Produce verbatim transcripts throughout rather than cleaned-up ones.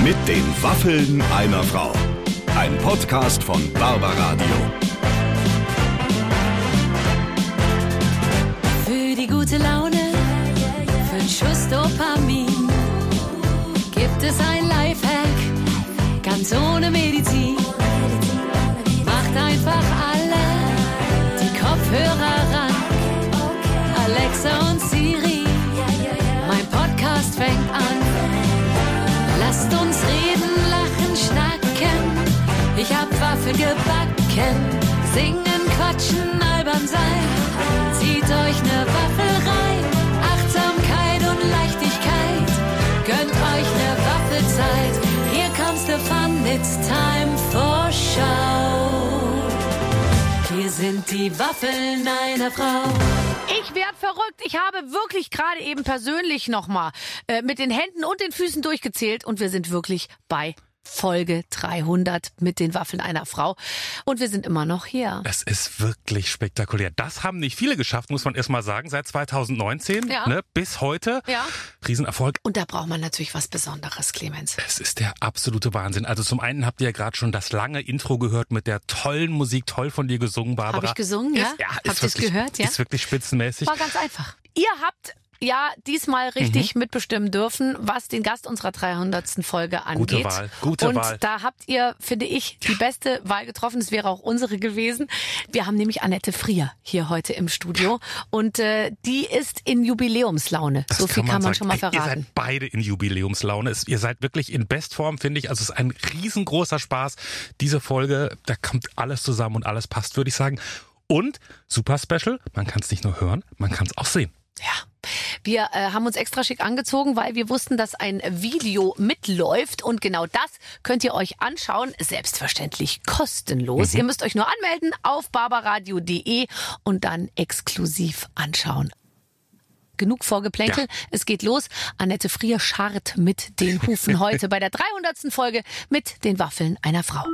Mit den Waffeln einer Frau. Ein Podcast von Barbaradio. Für die gute Laune, für einen Schuss Dopamin, gibt es ein Lifehack, ganz ohne Medizin. Macht einfach alle die Kopfhörer ran. Alexa und Siri, mein Podcast fängt an. Lasst uns reden, lachen, schnacken. Ich hab Waffeln gebacken. Singen, quatschen, albern sein. Zieht euch ne Waffel rein. Achtsamkeit und Leichtigkeit. Gönnt euch ne Waffelzeit. Here comes the fun, it's time for show. Hier sind die Waffeln einer Frau. Ich werd verrückt. Ich habe wirklich gerade eben persönlich nochmal äh, mit den Händen und den Füßen durchgezählt und wir sind wirklich bei Folge dreihundert mit den Waffeln einer Frau. Und wir sind immer noch hier. Es ist wirklich spektakulär. Das haben nicht viele geschafft, muss man erst mal sagen, seit zweitausendneunzehn Ja. ne, bis heute. Ja. Riesenerfolg. Und da braucht man natürlich was Besonderes, Clemens. Es ist der absolute Wahnsinn. Also zum einen habt ihr ja gerade schon das lange Intro gehört mit der tollen Musik, toll von dir gesungen, Barbara. Habe ich gesungen, ja? Ist, ja, Habt ist ihr es wirklich, gehört, ja? Ist wirklich spitzenmäßig. War ganz einfach. Ihr habt ja diesmal richtig mhm. mitbestimmen dürfen, was den Gast unserer dreihundertsten Folge angeht. Gute Wahl, gute Und Wahl. da habt ihr, finde ich, die beste Wahl getroffen. Es wäre auch unsere gewesen. Wir haben nämlich Annette Frier hier heute im Studio und äh, die ist in Jubiläumslaune. Das so viel kann man, sagen. schon mal Ey, verraten. Ihr seid beide in Jubiläumslaune. Es, ihr seid wirklich in Bestform, finde ich. Also es ist ein riesengroßer Spaß. Diese Folge, da kommt alles zusammen und alles passt, würde ich sagen. Und super special, man kann es nicht nur hören, man kann es auch sehen. Ja. Wir äh, haben uns extra schick angezogen, weil wir wussten, dass ein Video mitläuft und genau das könnt ihr euch anschauen, selbstverständlich kostenlos. Mhm. Ihr müsst euch nur anmelden auf barbaradio punkt de und dann exklusiv anschauen. Genug Vorgeplänkel, ja. Es geht los. Annette Frier scharrt mit den Hufen heute bei der dreihundertsten Folge mit den Waffeln einer Frau.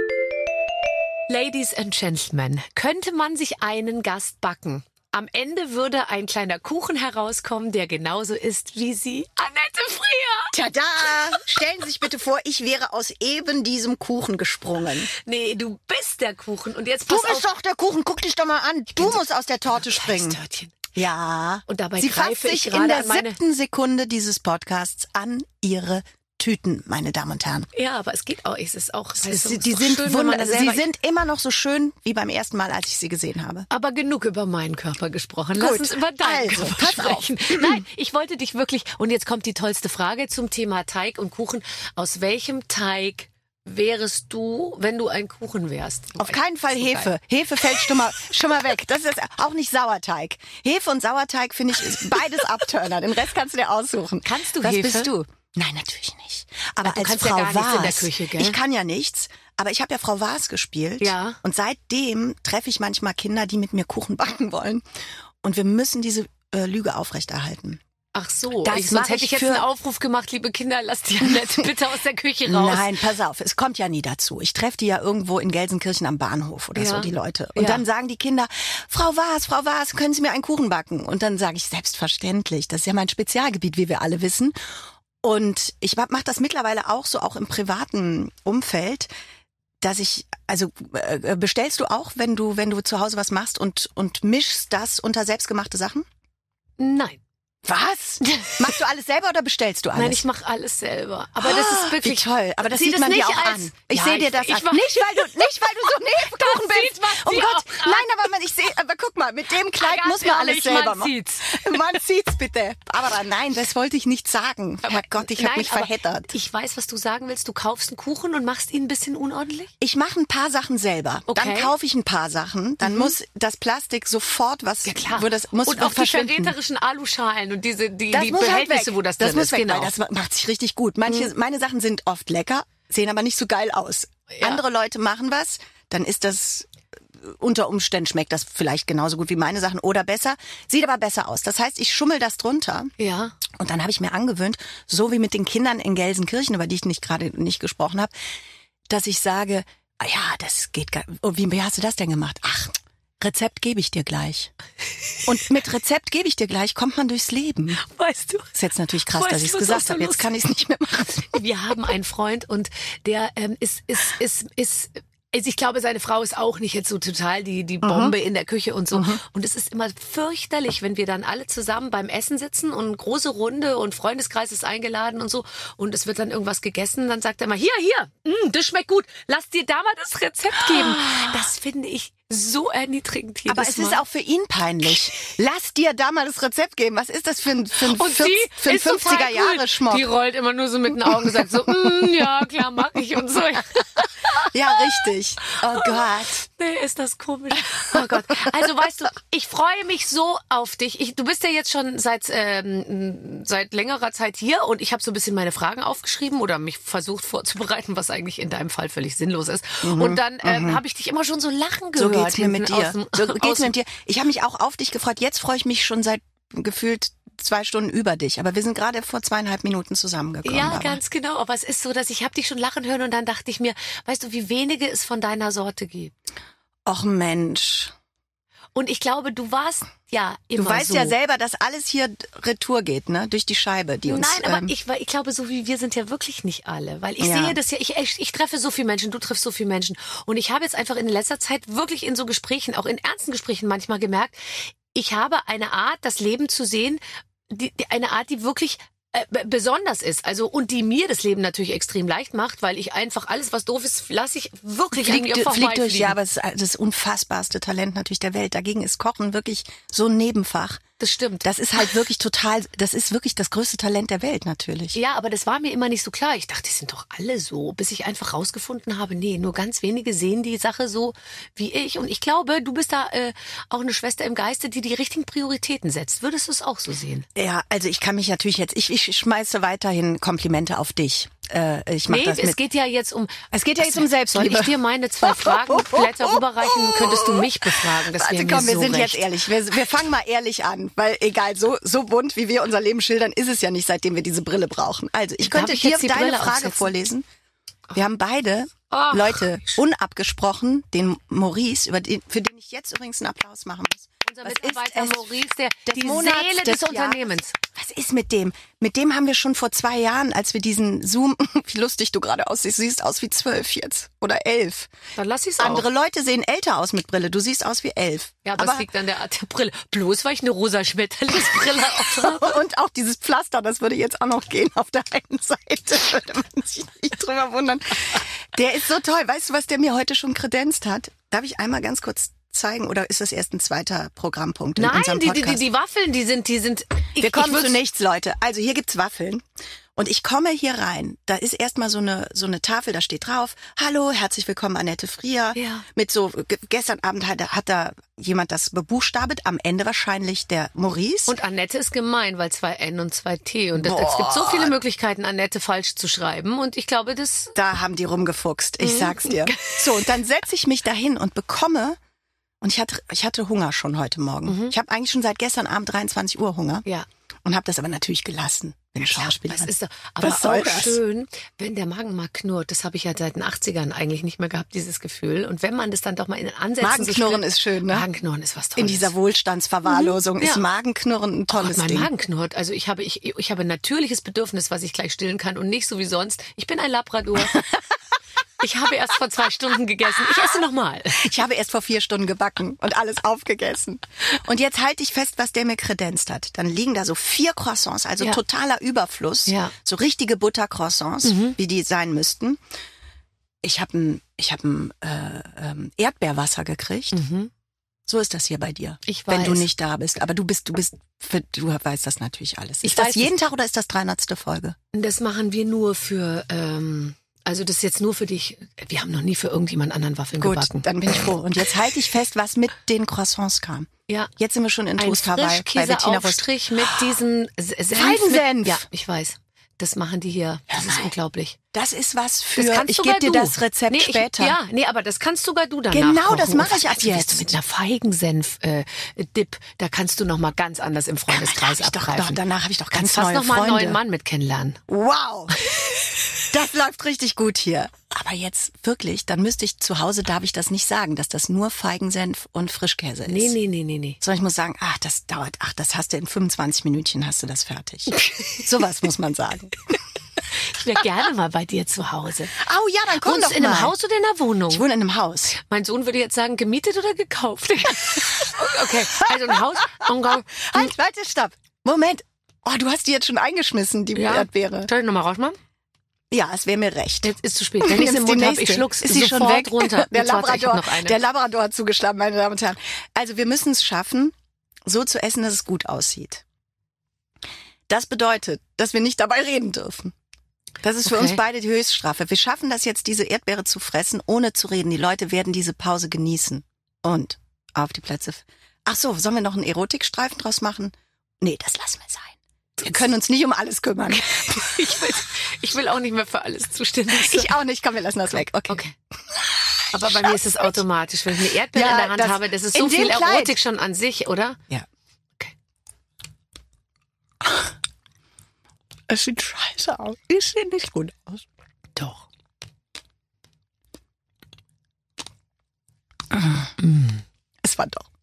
Ladies and Gentlemen, könnte man sich einen Gast backen? Am Ende würde ein kleiner Kuchen herauskommen, der genauso ist wie sie. Annette Frier! Tada! Stellen Sie sich bitte vor, ich wäre aus eben diesem Kuchen gesprungen. Nee, du bist der Kuchen. Und jetzt Du pass bist auf. doch der Kuchen, guck dich doch mal an. Du musst aus der Torte springen. Törtchen. Ja. Und dabei Sie fasst greife ich sich gerade in der an meine... siebten Sekunde dieses Podcasts an ihre Tüten, meine Damen und Herren. Ja, aber es geht auch. Es ist auch. Es weißt du, ist, ist die doch sind schön, wenn man wunder, selber- sie sind immer noch so schön wie beim ersten Mal, als ich sie gesehen habe. Aber genug über meinen Körper gesprochen. Lass Gut. uns über deinen Also, Körper pass auf. sprechen. Nein, ich wollte dich wirklich... Und jetzt kommt die tollste Frage zum Thema Teig und Kuchen. Aus welchem Teig wärest du, wenn du ein Kuchen wärst? Auf keinen Fall So Hefe. geil. Hefe fällt schon mal, schon mal weg. Das ist auch nicht Sauerteig. Hefe und Sauerteig, finde ich, ist beides Abturner. Den Rest kannst du dir aussuchen. Kannst du Was Hefe? bist du? Nein, natürlich nicht. Aber Ach, du als kannst ja Frau gar nichts in der Waas, Küche, gell? ich kann ja nichts, aber ich habe ja Frau Waas gespielt. Ja. Und seitdem treffe ich manchmal Kinder, die mit mir Kuchen backen wollen. Und wir müssen diese äh, Lüge aufrechterhalten. Ach so, Das ich, mach sonst hätte ich ich jetzt für- einen Aufruf gemacht, liebe Kinder, lasst die Annette bitte aus der Küche raus. Nein, pass auf, es kommt ja nie dazu. Ich treffe die ja irgendwo in Gelsenkirchen am Bahnhof oder Ja. so, die Leute. Und Ja. dann sagen die Kinder, Frau Waas, Frau Waas, können Sie mir einen Kuchen backen? Und dann sage ich, selbstverständlich, das ist ja mein Spezialgebiet, wie wir alle wissen. Und ich mache das mittlerweile auch so, auch im privaten Umfeld, dass ich, also äh, bestellst du auch, wenn du wenn du zu Hause was machst und und mischst das unter selbstgemachte Sachen? Nein. Was? Machst du alles selber oder bestellst du alles? Nein, ich mache alles selber. Aber das ist wirklich Wie toll, aber das Sieh sieht man dir auch als- an. Ich Ja, sehe dir ich- das ich an. mach- Nicht weil du nicht weil du so ein Hefekuchen Das bist. sieht man Oh dir Gott, auch an. nein, aber man, ich sehe, aber guck mal, mit dem Kleid Ganz muss man alles ehrlich, selber man machen. sieht's. Man sieht's bitte. Aber nein, das wollte ich nicht sagen. Aber Gott, ich habe Nein, mich aber verheddert. Ich weiß, was du sagen willst. Du kaufst einen Kuchen und machst ihn ein bisschen unordentlich? Ich mache ein paar Sachen selber. Okay. Dann kaufe ich ein paar Sachen. Dann muss das Plastik sofort was. Ja, klar. Wo das muss und auch die verschwinden. verräterischen Aluschalen und diese die, Das die muss halt Behältnisse, weg. wo das, das drin muss ist. weg, Genau. weil das macht sich richtig gut. Manche, meine Sachen sind oft lecker, sehen aber nicht so geil aus. Ja. Andere Leute machen was, dann ist das unter Umständen schmeckt das vielleicht genauso gut wie meine Sachen oder besser, sieht aber besser aus. Das heißt, ich schummel das drunter. Ja. Und dann habe ich mir angewöhnt, so wie mit den Kindern in Gelsenkirchen, über die ich nicht gerade nicht gesprochen habe, dass ich sage, ah ja, das geht gar. Und wie, wie hast du das denn gemacht? Ach, Rezept gebe ich dir gleich. Und mit Rezept gebe ich dir gleich kommt man durchs Leben. Weißt du? Ist jetzt natürlich krass, Weißt dass ich es du, was gesagt auch so habe. Jetzt lustig- kann ich es nicht mehr machen. Wir haben einen Freund und der ähm, ist, ist, ist, ist, also ich glaube, seine Frau ist auch nicht jetzt so total die, die Bombe in der Küche und so. Und es ist immer fürchterlich, wenn wir dann alle zusammen beim Essen sitzen und große Runde und Freundeskreis ist eingeladen und so. Und es wird dann irgendwas gegessen. Dann sagt er mal, hier, hier, mh, das schmeckt gut. Lass dir da mal das Rezept geben. Das finde ich so erniedrigend jedes Aber es ist Mal. auch für ihn peinlich. Lass dir da mal das Rezept geben. Was ist das für ein, für ein, Und vierzig, sie für ein ist total fünfziger Jahre cool. Schmock? Die rollt immer nur so mit den Augen und sagt so, mm, ja, klar, mach ich und so. Ja, richtig. Oh Gott. Nee, ist das komisch. Oh Gott. Also weißt du, ich freue mich so auf dich. Ich, du bist ja jetzt schon seit ähm, seit längerer Zeit hier und ich habe so ein bisschen meine Fragen aufgeschrieben oder mich versucht vorzubereiten, was eigentlich in deinem Fall völlig sinnlos ist. Und dann ähm, habe ich dich immer schon so lachen So gehört. geht's mir mit hinten dir. aus dem- So geht's aus mir dem- mit dir. Ich habe mich auch auf dich gefreut. Jetzt freue ich mich schon seit gefühlt zwei Stunden über dich. Aber wir sind gerade vor zweieinhalb Minuten zusammengekommen. Ja, Barbara. ganz genau. Aber es ist so, dass ich habe dich schon lachen hören und dann dachte ich mir, weißt du, wie wenige es von deiner Sorte gibt. Och Mensch. Und ich glaube, du warst ja immer Du weißt so. ja selber, dass alles hier retour geht, ne? Durch die Scheibe, die uns... Nein, aber ähm, ich, weil ich glaube, so wie wir sind ja wirklich nicht alle. Weil ich Ja. sehe das ja, ich, ich, ich treffe so viele Menschen, du triffst so viele Menschen. Und ich habe jetzt einfach in letzter Zeit wirklich in so Gesprächen, auch in ernsten Gesprächen manchmal gemerkt, ich habe eine Art, das Leben zu sehen, die, die, eine Art, die wirklich äh, b- besonders ist. Also und die mir das Leben natürlich extrem leicht macht, weil ich einfach alles, was doof ist, lasse ich wirklich an mir Fliegt, fliegt durch, vorbeifliegen. ja, aber es ist das unfassbarste Talent natürlich der Welt. Dagegen ist Kochen wirklich so ein Nebenfach. Das stimmt. Das ist halt wirklich total, das ist wirklich das größte Talent der Welt natürlich. Ja, aber das war mir immer nicht so klar. Ich dachte, die sind doch alle so, bis ich einfach rausgefunden habe, nee, nur ganz wenige sehen die Sache so wie ich. Und ich glaube, du bist da äh, auch eine Schwester im Geiste, die die richtigen Prioritäten setzt. Würdest du es auch so sehen? Ja, also ich kann mich natürlich jetzt, ich, ich schmeiße weiterhin Komplimente auf dich. Äh, ich mach Nee, das es mit. geht ja jetzt um... Es geht ja jetzt um Soll Selbstliebe. ich dir meine zwei Fragenblätter rüberreichen? Könntest du mich befragen? Das wäre Warte, mir komm, wir so sind recht. jetzt ehrlich. Wir, wir fangen mal ehrlich an, weil egal, so so bunt, wie wir unser Leben schildern, ist es ja nicht, seitdem wir diese Brille brauchen. Also, ich Darf könnte ich dir jetzt die deine Brille Frage aufsetzen? vorlesen. Wir haben beide, Ach, Leute, unabgesprochen den Maurice, über den, für den ich jetzt übrigens einen Applaus machen muss. Unser Was Mitarbeiter ist es Maurice, der, des die Monats, Seele des des Unternehmens. Was ist mit dem? Mit dem haben wir schon vor zwei Jahren, als wir diesen Zoom, wie lustig du gerade aussiehst, du siehst aus wie zwölf jetzt oder elf. Dann lass ich's auch. Andere Leute sehen älter aus mit Brille, du siehst aus wie elf. Ja, aber, das liegt an der Art der Brille. Bloß weil ich eine rosa Schmetterlingsbrille aufhabe. Und auch dieses Pflaster, das würde jetzt auch noch gehen auf der einen Seite, würde man sich nicht drüber wundern. Der ist so toll. Weißt du, was der mir heute schon kredenzt hat? Darf ich einmal ganz kurz zeigen oder ist das erst ein zweiter Programmpunkt in Nein, unserem die, Podcast? die, die, die Waffeln, die sind, die sind. Ich, Wir kommen ich würd's- zu nichts, Leute. Also hier gibt's Waffeln. Und ich komme hier rein. Da ist erstmal so eine so eine Tafel, da steht drauf: Hallo, herzlich willkommen, Annette Frier. Ja. Mit so ge- gestern Abend hat, hat da jemand das bebuchstabet. Am Ende wahrscheinlich der Maurice. Und Annette ist gemein, weil zwei N und zwei T. Und das, es gibt so viele Möglichkeiten, Annette falsch zu schreiben. Und ich glaube, das. Da haben die rumgefuchst, Mhm. ich sag's dir. So, und dann setze ich mich dahin und bekomme, und ich hatte, ich hatte Hunger schon heute Morgen. Ich habe eigentlich schon seit gestern Abend dreiundzwanzig Uhr Hunger Mhm. Ja. und habe das aber natürlich gelassen. Bin Schauspieler. Das ist doch, aber Was soll auch das? schön, wenn der Magen mal knurrt. Das habe ich ja seit den achtzigern eigentlich nicht mehr gehabt, dieses Gefühl. Und wenn man das dann doch mal in den Ansätzen Magenknurren so ist schön, ne? Magenknurren ist was Tolles. In dieser Wohlstandsverwahrlosung Mhm. ist Ja. Magenknurren ein Oh tolles Gott, mein Ding. Magen knurrt. Also ich habe ich, ich habe ein natürliches Bedürfnis, was ich gleich stillen kann und nicht so wie sonst. Ich bin ein Labrador. Ich habe erst vor zwei Stunden gegessen. Ich esse nochmal. Ich habe erst vor vier Stunden gebacken und alles aufgegessen. Und jetzt halte ich fest, was der mir kredenzt hat. Dann liegen da so vier Croissants, also Ja. totaler Überfluss. Ja. So richtige Buttercroissants, wie die sein müssten. Ich habe ein, ich hab ein äh, ähm, Erdbeerwasser gekriegt. So ist das hier bei dir. Ich Wenn du weiß. nicht da bist. Aber du bist, du bist, für, du weißt das natürlich alles. Ich Ist das weiß jeden Tag oder ist das dreihundertste Folge? Das machen wir nur für, ähm, also das ist jetzt nur für dich. Wir haben noch nie für irgendjemand anderen Waffeln Gut, gebacken. dann bin ich froh. Und jetzt halte ich fest, was mit den Croissants kam. Ja. Jetzt sind wir schon in Ein Toast Hawaii bei Bettina Rust. Frischkäseaufstrich mit diesem Senf. Feigensenf. Mit, ja, ich weiß. Das machen die hier. Das ist unglaublich. Das ist was für, Das kannst ich sogar gebe dir du. das Rezept nee, ich, später. Ja, nee, aber das kannst sogar du dann Genau, nachkochen. das mache ich ab Also, jetzt. Du mit einer Feigensenf-Dip, da kannst du noch mal ganz anders im Freundeskreis Hab ich doch, abgreifen. doch, danach habe ich doch ganz kannst fast neue noch mal einen Freunde. neuen Mann mit kennenlernen. Wow, das läuft richtig gut hier. aber jetzt wirklich, dann müsste ich zu Hause, darf ich das nicht sagen, dass das nur Feigensenf und Frischkäse ist. Nee, nee, nee, nee, nee. Sondern ich muss sagen, ach, das dauert, ach, das hast du in fünfundzwanzig Minütchen, hast du das fertig. Sowas muss man sagen. Ich wäre gerne mal bei dir zu Hause. Oh ja, dann komm Wohnst doch du in mal. einem Haus oder in einer Wohnung? Ich wohne in einem Haus. Mein Sohn würde jetzt sagen, gemietet oder gekauft? Okay, also ein Haus. Halt, warte, stopp. Moment. Oh, du hast die jetzt schon eingeschmissen, die Ja. Erdbeere. Soll ich nochmal rausmachen? Ja, es wäre mir recht. Jetzt ist zu spät. Wenn ich es im Mund habe, ich schluck's Ist sie sofort schon weg? runter. Der Jetzt warte, ich hab Labrador, noch eine. der Labrador hat zugeschlagen, meine Damen und Herren. Also wir müssen es schaffen, so zu essen, dass es gut aussieht. Das bedeutet, dass wir nicht dabei reden dürfen. Das ist für Okay. uns beide die Höchststrafe. Wir schaffen das jetzt, diese Erdbeere zu fressen, ohne zu reden. Die Leute werden diese Pause genießen. Und auf die Plätze. Ach so, sollen wir noch einen Erotikstreifen draus machen? Nee, das lassen wir sein. Wir können uns nicht um alles kümmern. Ich will, ich will auch nicht mehr für alles zuständig sein. Ich auch nicht. Komm, wir lassen das weg. Okay. Okay. Aber bei mir ist es automatisch. Wenn ich eine Erdbeere Ja, in der Hand das- habe, das ist in so viel dem Kleid. Erotik schon an sich, oder? Ja. Okay. Es sieht scheiße aus. Es sieht nicht gut aus. Doch. Es war doch.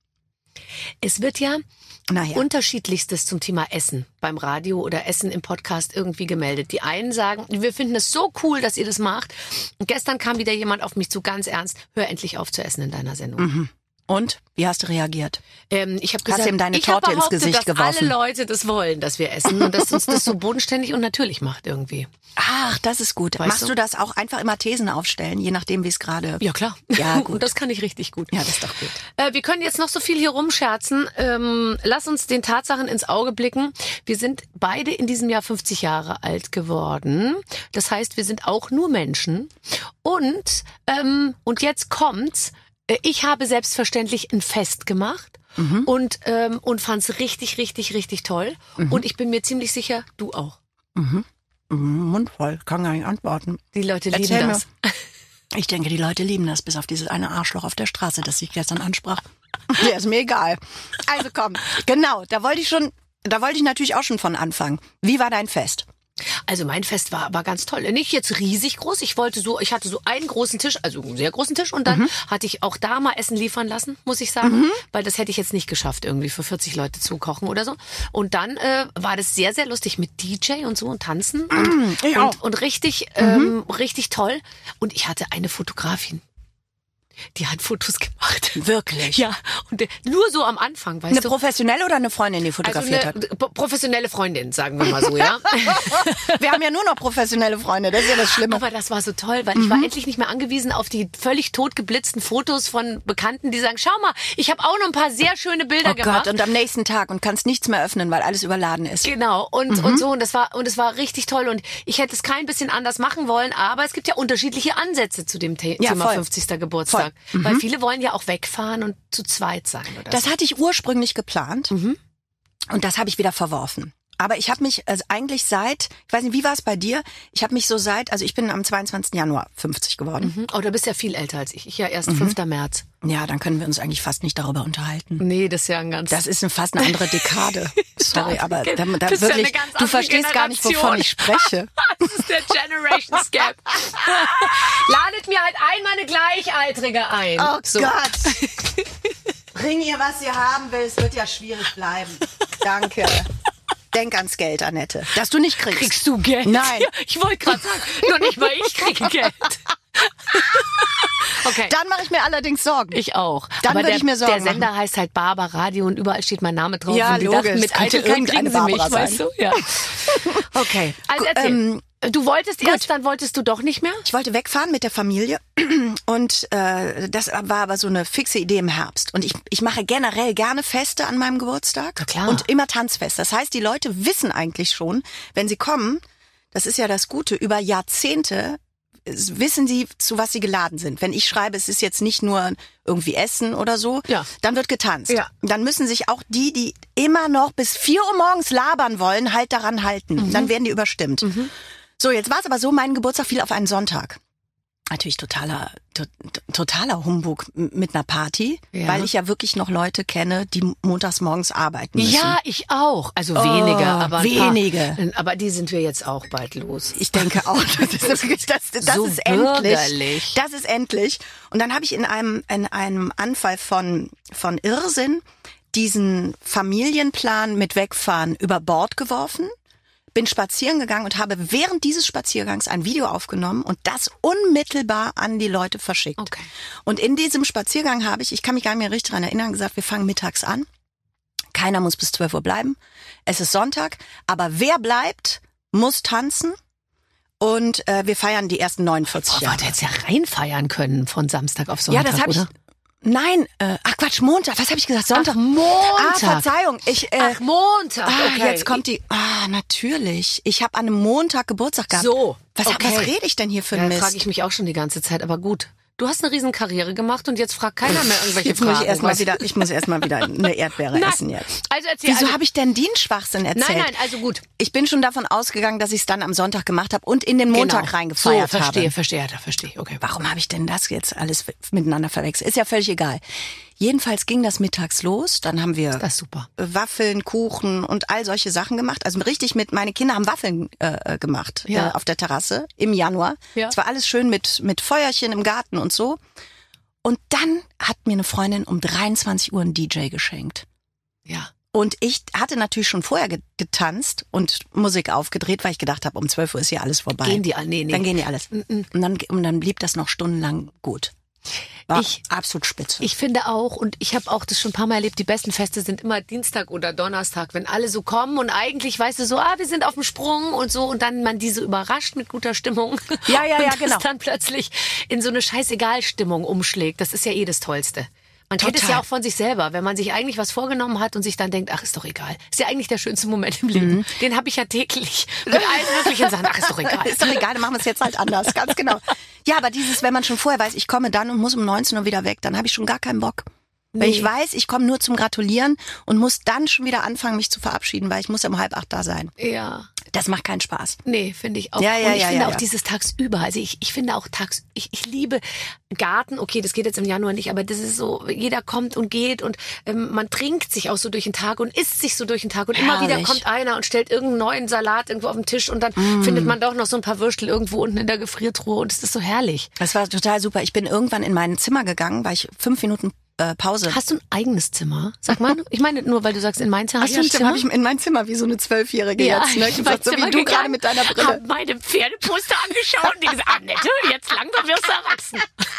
Es wird ja Naja. Unterschiedlichstes zum Thema Essen beim Radio oder Essen im Podcast irgendwie gemeldet. Die einen sagen, wir finden es so cool, dass ihr das macht. Und gestern kam wieder jemand auf mich zu, ganz ernst, hör endlich auf zu essen in deiner Sendung. Und? Wie hast du reagiert? Ähm, ich habe Hast gesagt, ihm deine ich hab Torte ins behauptet, Gesicht dass geworfen? alle Leute das wollen, dass wir essen und dass uns das so bodenständig und natürlich macht irgendwie. Ach, das ist gut. Weißt Machst du? du das auch einfach immer Thesen aufstellen, je nachdem, wie es gerade... Ja, klar. Ja, gut. Und das kann ich richtig gut. Ja, das ist doch gut. Äh, wir können jetzt noch so viel hier rumscherzen. Ähm, lass uns den Tatsachen ins Auge blicken. Wir sind beide in diesem Jahr fünfzig Jahre alt geworden. Das heißt, wir sind auch nur Menschen. Und, ähm, und jetzt kommt's. Äh, Ich habe selbstverständlich ein Fest gemacht. Mhm. Und, ähm, und fand's richtig, richtig, richtig toll. Mhm. Und ich bin mir ziemlich sicher, du auch. Mhm. Mund voll, kann gar nicht antworten. Die Leute Erzähl lieben mir. das. Ich denke, die Leute lieben das, bis auf dieses eine Arschloch auf der Straße, das ich gestern ansprach. Der ist mir egal. Also komm, genau, da wollte ich schon, da wollte ich natürlich auch schon von anfangen. Wie war dein Fest? Also mein Fest war war ganz toll. Nicht jetzt riesig groß. Ich wollte so, ich hatte so einen großen Tisch, also einen sehr großen Tisch, und dann Mhm. hatte ich auch da mal Essen liefern lassen, muss ich sagen, weil das hätte ich jetzt nicht geschafft, irgendwie für vierzig Leute zu kochen oder so. Und dann äh, war das sehr, sehr lustig mit D J und so und tanzen und, ich und, auch. und richtig, ähm, richtig toll. Und ich hatte eine Fotografin. Die hat Fotos gemacht. Wirklich? Ja, und äh, nur so am Anfang, weißt Eine du. professionelle oder eine Freundin, die Also fotografiert eine hat? p- professionelle Freundin, sagen wir mal so, ja. Wir haben ja nur noch professionelle Freunde, das ist ja das Schlimme. Aber das war so toll, weil ich war endlich nicht mehr angewiesen auf die völlig totgeblitzten Fotos von Bekannten, die sagen, schau mal, ich habe auch noch ein paar sehr schöne Bilder Oh gemacht. Gott, und am nächsten Tag und kannst nichts mehr öffnen, weil alles überladen ist. Genau, und, und so, und das war, und es war richtig toll, und ich hätte es kein bisschen anders machen wollen, aber es gibt ja unterschiedliche Ansätze zu dem The Ja, Thema voll. fünfzigsten Geburtstag. Weil viele wollen ja auch wegfahren und zu zweit sein oder Das so. hatte ich ursprünglich geplant und das habe ich wieder verworfen. Aber ich habe mich also eigentlich seit, ich weiß nicht, wie war es bei dir? Ich habe mich so seit, also ich bin am zweiundzwanzigsten Januar fünfzig geworden. Mhm. Oh, du bist ja viel älter als ich. Ich ja erst fünften März. Ja, dann können wir uns eigentlich fast nicht darüber unterhalten. Nee, das ist ja ein ganz... Das ist eine, fast eine andere Dekade. Sorry, aber da, da Das ist ja wirklich, eine ganz du andere verstehst gar nicht, wovon ich spreche. Das ist der Generation Gap. Ladet mir halt einmal eine Gleichaltrige ein. Oh So. Gott. Bring ihr, was ihr haben willst, wird ja schwierig bleiben. Danke. Denk ans Geld, Annette. Dass du nicht kriegst. Kriegst du Geld? Nein. Ja, ich wollte gerade sagen, nur nicht mal ich kriege Geld. Okay. Dann mache ich mir allerdings Sorgen. Ich auch. Dann Aber würde der, ich mir Sorgen der Sender heißt halt Barber Radio und überall steht mein Name drauf. Ja, und die logisch. dachten, mit Könnte Eitelkeit irgendeine kriegen sie mich, Barbara weißt sein. du? Ja. Okay, also Gu- erzähl. ähm, du wolltest erst, dann wolltest du doch nicht mehr? Ich wollte wegfahren mit der Familie und äh, das war aber so eine fixe Idee im Herbst. Und ich, ich mache generell gerne Feste an meinem Geburtstag Na klar. und immer Tanzfest. Das heißt, die Leute wissen eigentlich schon, wenn sie kommen, das ist ja das Gute, über Jahrzehnte es- wissen sie, zu was sie geladen sind. Wenn ich schreibe, es ist jetzt nicht nur irgendwie Essen oder so, Ja. dann wird getanzt. Ja. Dann müssen sich auch die, die immer noch bis vier Uhr morgens labern wollen, halt daran halten. Mhm. Dann werden die überstimmt. So, jetzt war es aber so, mein Geburtstag fiel auf einen Sonntag. Natürlich totaler, to, totaler Humbug mit einer Party, Ja. weil ich ja wirklich noch Leute kenne, die montags morgens arbeiten müssen. Ja, ich auch. Also Oh, wenige, aber ein wenige. Paar. Aber die sind wir jetzt auch bald los. Ich denke auch, das ist, wirklich- das, das So ist endlich. bürgerlich. Das ist endlich. Und dann habe ich in einem, in einem Anfall von, von Irrsinn diesen Familienplan mit Wegfahren über Bord geworfen, bin spazieren gegangen und habe während dieses Spaziergangs ein Video aufgenommen und das unmittelbar an die Leute verschickt. Okay. Und in diesem Spaziergang habe ich, ich kann mich gar nicht mehr richtig daran erinnern, gesagt, wir fangen mittags an. Keiner muss bis zwölf Uhr bleiben. Es ist Sonntag, aber wer bleibt, muss tanzen. Und äh, wir feiern die ersten neunundvierzig Boah, Jahre. warte, jetzt ja reinfeiern können von Samstag auf Sonntag, Ja, das habe ich. oder? Nein, äh, ach Quatsch, Montag. Was habe ich gesagt? Sonntag. Ach, Montag. Ah, Verzeihung. Ich, äh, Ach, Montag. ah, Okay. jetzt kommt die. Ah, natürlich. Ich habe an einem Montag Geburtstag gehabt. So, Was, okay. was rede ich denn hier für Ja, ein da Mist? frage ich mich auch schon die ganze Zeit, aber gut. Du hast eine riesen Karriere gemacht und jetzt fragt keiner mehr irgendwelche Jetzt Fragen. muss ich erstmal Was- wieder. Ich muss erstmal wieder eine Erdbeere Nein. essen jetzt. Also erzähl. Wieso also, habe ich denn den Schwachsinn erzählt? Nein, nein, also gut. Ich bin schon davon ausgegangen, dass ich es dann am Sonntag gemacht habe und in den Montag Genau. reingefeiert so, verstehe, habe. verstehe, da verstehe ich. Okay. Warum habe ich denn das jetzt alles miteinander verwechselt? Ist ja völlig egal. Jedenfalls ging das mittags los. Dann haben wir Das ist super. Waffeln, Kuchen und all solche Sachen gemacht. Also richtig mit, meine Kinder haben Waffeln äh, gemacht Ja. äh, auf der Terrasse im Januar. Ja. Es war alles schön mit, mit Feuerchen im Garten und so. Und dann hat mir eine Freundin um dreiundzwanzig Uhr einen D J geschenkt. Ja. Und ich hatte natürlich schon vorher ge- getanzt und Musik aufgedreht, weil ich gedacht habe, um zwölf Uhr ist hier alles vorbei. Gehen die alle? Nee, nee. Dann gehen die alles. Und dann, und dann blieb das noch stundenlang gut. War Ich- absolut spitze. Ich finde auch, und ich habe auch das schon ein paar Mal erlebt, die besten Feste sind immer Dienstag oder Donnerstag, wenn alle so kommen und eigentlich, weißt du, so, ah, wir sind auf dem Sprung und so und dann man diese überrascht mit guter Stimmung. Ja, ja, und ja, das genau. dann plötzlich in so eine Scheißegal-Stimmung umschlägt. Das ist ja eh das Tollste. Man kennt es Total. ja auch von sich selber, wenn man sich eigentlich was vorgenommen hat und sich dann denkt, ach, ist doch egal. Ist ja eigentlich der schönste Moment im Leben. Mhm. Den habe ich ja täglich mit allen möglichen Sachen. Ach, ist doch egal. Ist doch egal, dann machen wir es jetzt halt anders, ganz genau. Ja, aber dieses, wenn man schon vorher weiß, ich komme dann und muss um neunzehn Uhr wieder weg, dann habe ich schon gar keinen Bock. Wenn Nee. ich weiß, ich komme nur zum Gratulieren und muss dann schon wieder anfangen, mich zu verabschieden, weil ich muss ja um halb acht da sein. Ja. Das macht keinen Spaß. Nee, finde ich auch. Ja, ja, und ich ja, finde ja, auch ja. dieses tagsüber. Also ich, ich finde auch tags, ich, ich liebe Garten. Okay, das geht jetzt im Januar nicht, aber das ist so, jeder kommt und geht und ähm, man trinkt sich auch so durch den Tag und isst sich so durch den Tag und immer wieder Herrlich. kommt einer und stellt irgendeinen neuen Salat irgendwo auf den Tisch und dann Mm. findet man doch noch so ein paar Würstel irgendwo unten in der Gefriertruhe und es ist so herrlich. Das war total super. Ich bin irgendwann in mein Zimmer gegangen, weil ich fünf Minuten äh, Pause. Hast du ein eigenes Zimmer? Sag mal. Ich meine nur, weil du sagst, in mein Zimmer. Hast Ach du ja, ein stimmt, Zimmer? habe ich in mein Zimmer wie so eine Zwölfjährige Ja, jetzt. Ne? ich Ich bin so wie Zimmer du gerade gegangen, mit deiner Brille. hab meine Pferdeposter angeschaut und die gesagt, Annette, jetzt langsam wirst du erwachsen.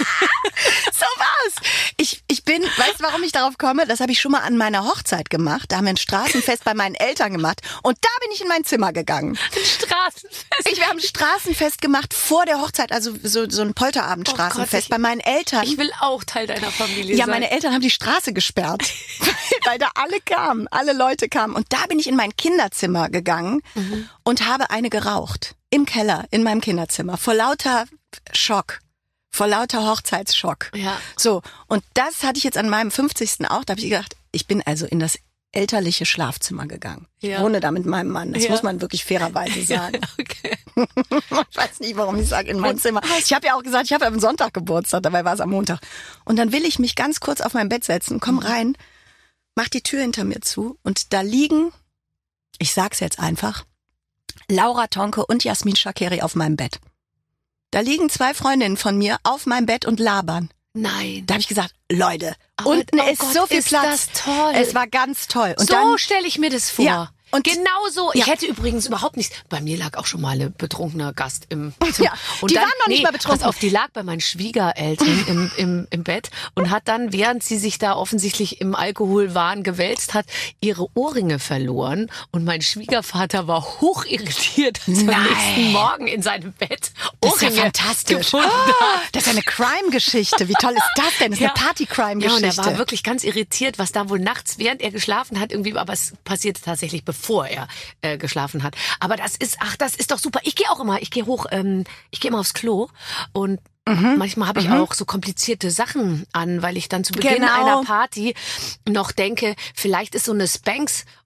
So war's. Ich, ich bin, weißt du, warum ich darauf komme? Das habe ich schon mal an meiner Hochzeit gemacht. Da haben wir ein Straßenfest bei meinen Eltern gemacht. Und da bin ich in mein Zimmer gegangen. Ein Straßenfest. Ich, wir haben ein Straßenfest gemacht vor der Hochzeit, also so, so ein Polterabend-Straßenfest Oh Gott, ich- bei meinen Eltern. Ich will auch Teil deiner Familie Ja, sein. meine Eltern haben die Straße gesperrt, weil da alle kamen, alle Leute kamen. Und da bin ich in mein Kinderzimmer gegangen Mhm. und habe eine geraucht. Im Keller, in meinem Kinderzimmer. Vor lauter Schock. Vor lauter Hochzeitsschock. Ja. So, und das hatte ich jetzt an meinem fünfzigsten auch. Da habe ich gedacht, ich bin also in das elterliche Schlafzimmer gegangen. Ich Ja. wohne da mit meinem Mann. Das Ja. muss man wirklich fairerweise sagen. Okay. Ich weiß nicht, warum ich sage in mein Zimmer. Ich habe ja auch gesagt, ich habe am Sonntag Geburtstag, dabei war es am Montag. Und dann will ich mich ganz kurz auf mein Bett setzen, komm rein, mach die Tür hinter mir zu und da liegen, ich sag's jetzt einfach, Laura Tonke und Jasmin Schakeri auf meinem Bett. Da liegen zwei Freundinnen von mir auf meinem Bett und labern. Nein. Da habe ich gesagt, Leute, Aber- unten oh ist Gott, so viel ist Platz. das toll. Es war ganz toll. Und so dann, stelle ich mir das vor. Ja, und- genau so. Ich Ja. hätte übrigens überhaupt nichts. Bei mir lag auch schon mal ein betrunkener Gast im Zimmer. Ja, die waren noch nicht mal betrunken. Pass auf, die lag bei meinen Schwiegereltern im, im, im Bett und hat dann, während sie sich da offensichtlich im Alkoholwahn gewälzt hat, ihre Ohrringe verloren. Und mein Schwiegervater war hoch irritiert, als er am Nein. nächsten Morgen in seinem Bett das ist ja Ohrringe fantastisch. gefunden Oh, hat. das ist eine Crime-Geschichte. Wie toll ist das denn? Das ist eine Ja, und Party-Crime-Geschichte. er war wirklich ganz irritiert, was da wohl nachts, während er geschlafen hat, irgendwie, aber es passierte tatsächlich, bevor er äh, geschlafen hat. Aber das ist, ach, das ist doch super. Ich gehe auch immer, ich gehe hoch, ähm, ich gehe immer aufs Klo und manchmal habe ich auch so komplizierte Sachen an, weil ich dann zu Beginn Genau. einer Party noch denke, vielleicht ist so eine Spanx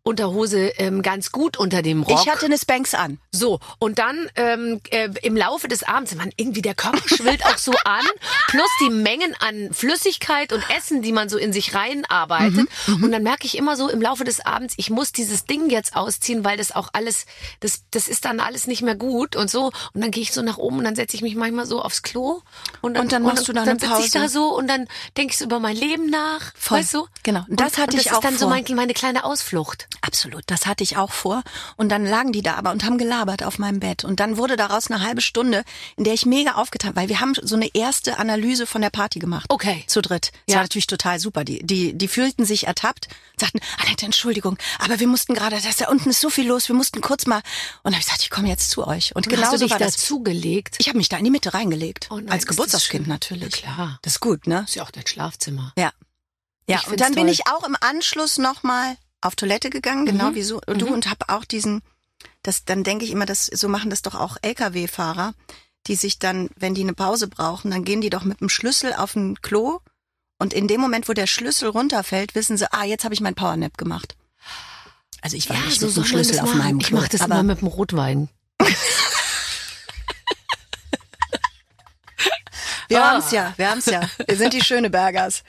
Unterhose ähm, ganz gut unter dem Rock. Ich hatte eine Spanx an. So, und dann ähm, äh, im Laufe des Abends, man irgendwie der Körper schwillt auch so an, plus die Mengen an Flüssigkeit und Essen, die man so in sich reinarbeitet. Mhm, und dann merke ich immer so im Laufe des Abends, ich muss dieses Ding jetzt ausziehen, weil das auch alles, das, das ist dann alles nicht mehr gut und so. Und dann gehe ich so nach oben und dann setze ich mich manchmal so aufs Klo. Und dann, und dann machst und, du dann, dann eine Pause. sitze ich da so und dann denke ich so über mein Leben nach. Voll. Weißt du? Genau. Und das und, hatte und ich das auch ist dann vor. so mein, meine kleine Ausflucht. Absolut, das hatte ich auch vor. Und dann lagen die da aber und haben gelabert auf meinem Bett. Und dann wurde daraus eine halbe Stunde, in der ich mega aufgetan, weil wir haben so eine erste Analyse von der Party gemacht. Okay. Zu dritt. Das Ja. war natürlich total super. Die, die, die fühlten sich ertappt, sagten, Annette, Entschuldigung, aber wir mussten gerade, das da unten ist so viel los, wir mussten kurz mal. Und dann habe ich gesagt, ich komme jetzt zu euch. Und, Und genau hast du so dich war das. dazugelegt? Ich habe mich da in die Mitte reingelegt. Oh nein, als ist das Geburtstagskind schön. natürlich. Ja, klar. Das ist gut, ne? Das ist ja auch dein Schlafzimmer. Ja. Ja, Ich und find's dann bin toll. ich auch im Anschluss nochmal auf Toilette gegangen, genau Mhm. wie so, du, Mhm. und habe auch diesen, das, dann denke ich immer, das, so machen das doch auch L K W-Fahrer, die sich dann, wenn die eine Pause brauchen, dann gehen die doch mit dem Schlüssel auf ein Klo und in dem Moment, wo der Schlüssel runterfällt, wissen sie, ah, jetzt habe ich meinen Powernap gemacht. Also ich war Ja, nicht so mit soll dem man Schlüssel das auf machen. meinem Ich Klo. mache das aber immer mit dem Rotwein. wir Ah. haben's ja, wir haben's ja. Wir sind die Schönebergers.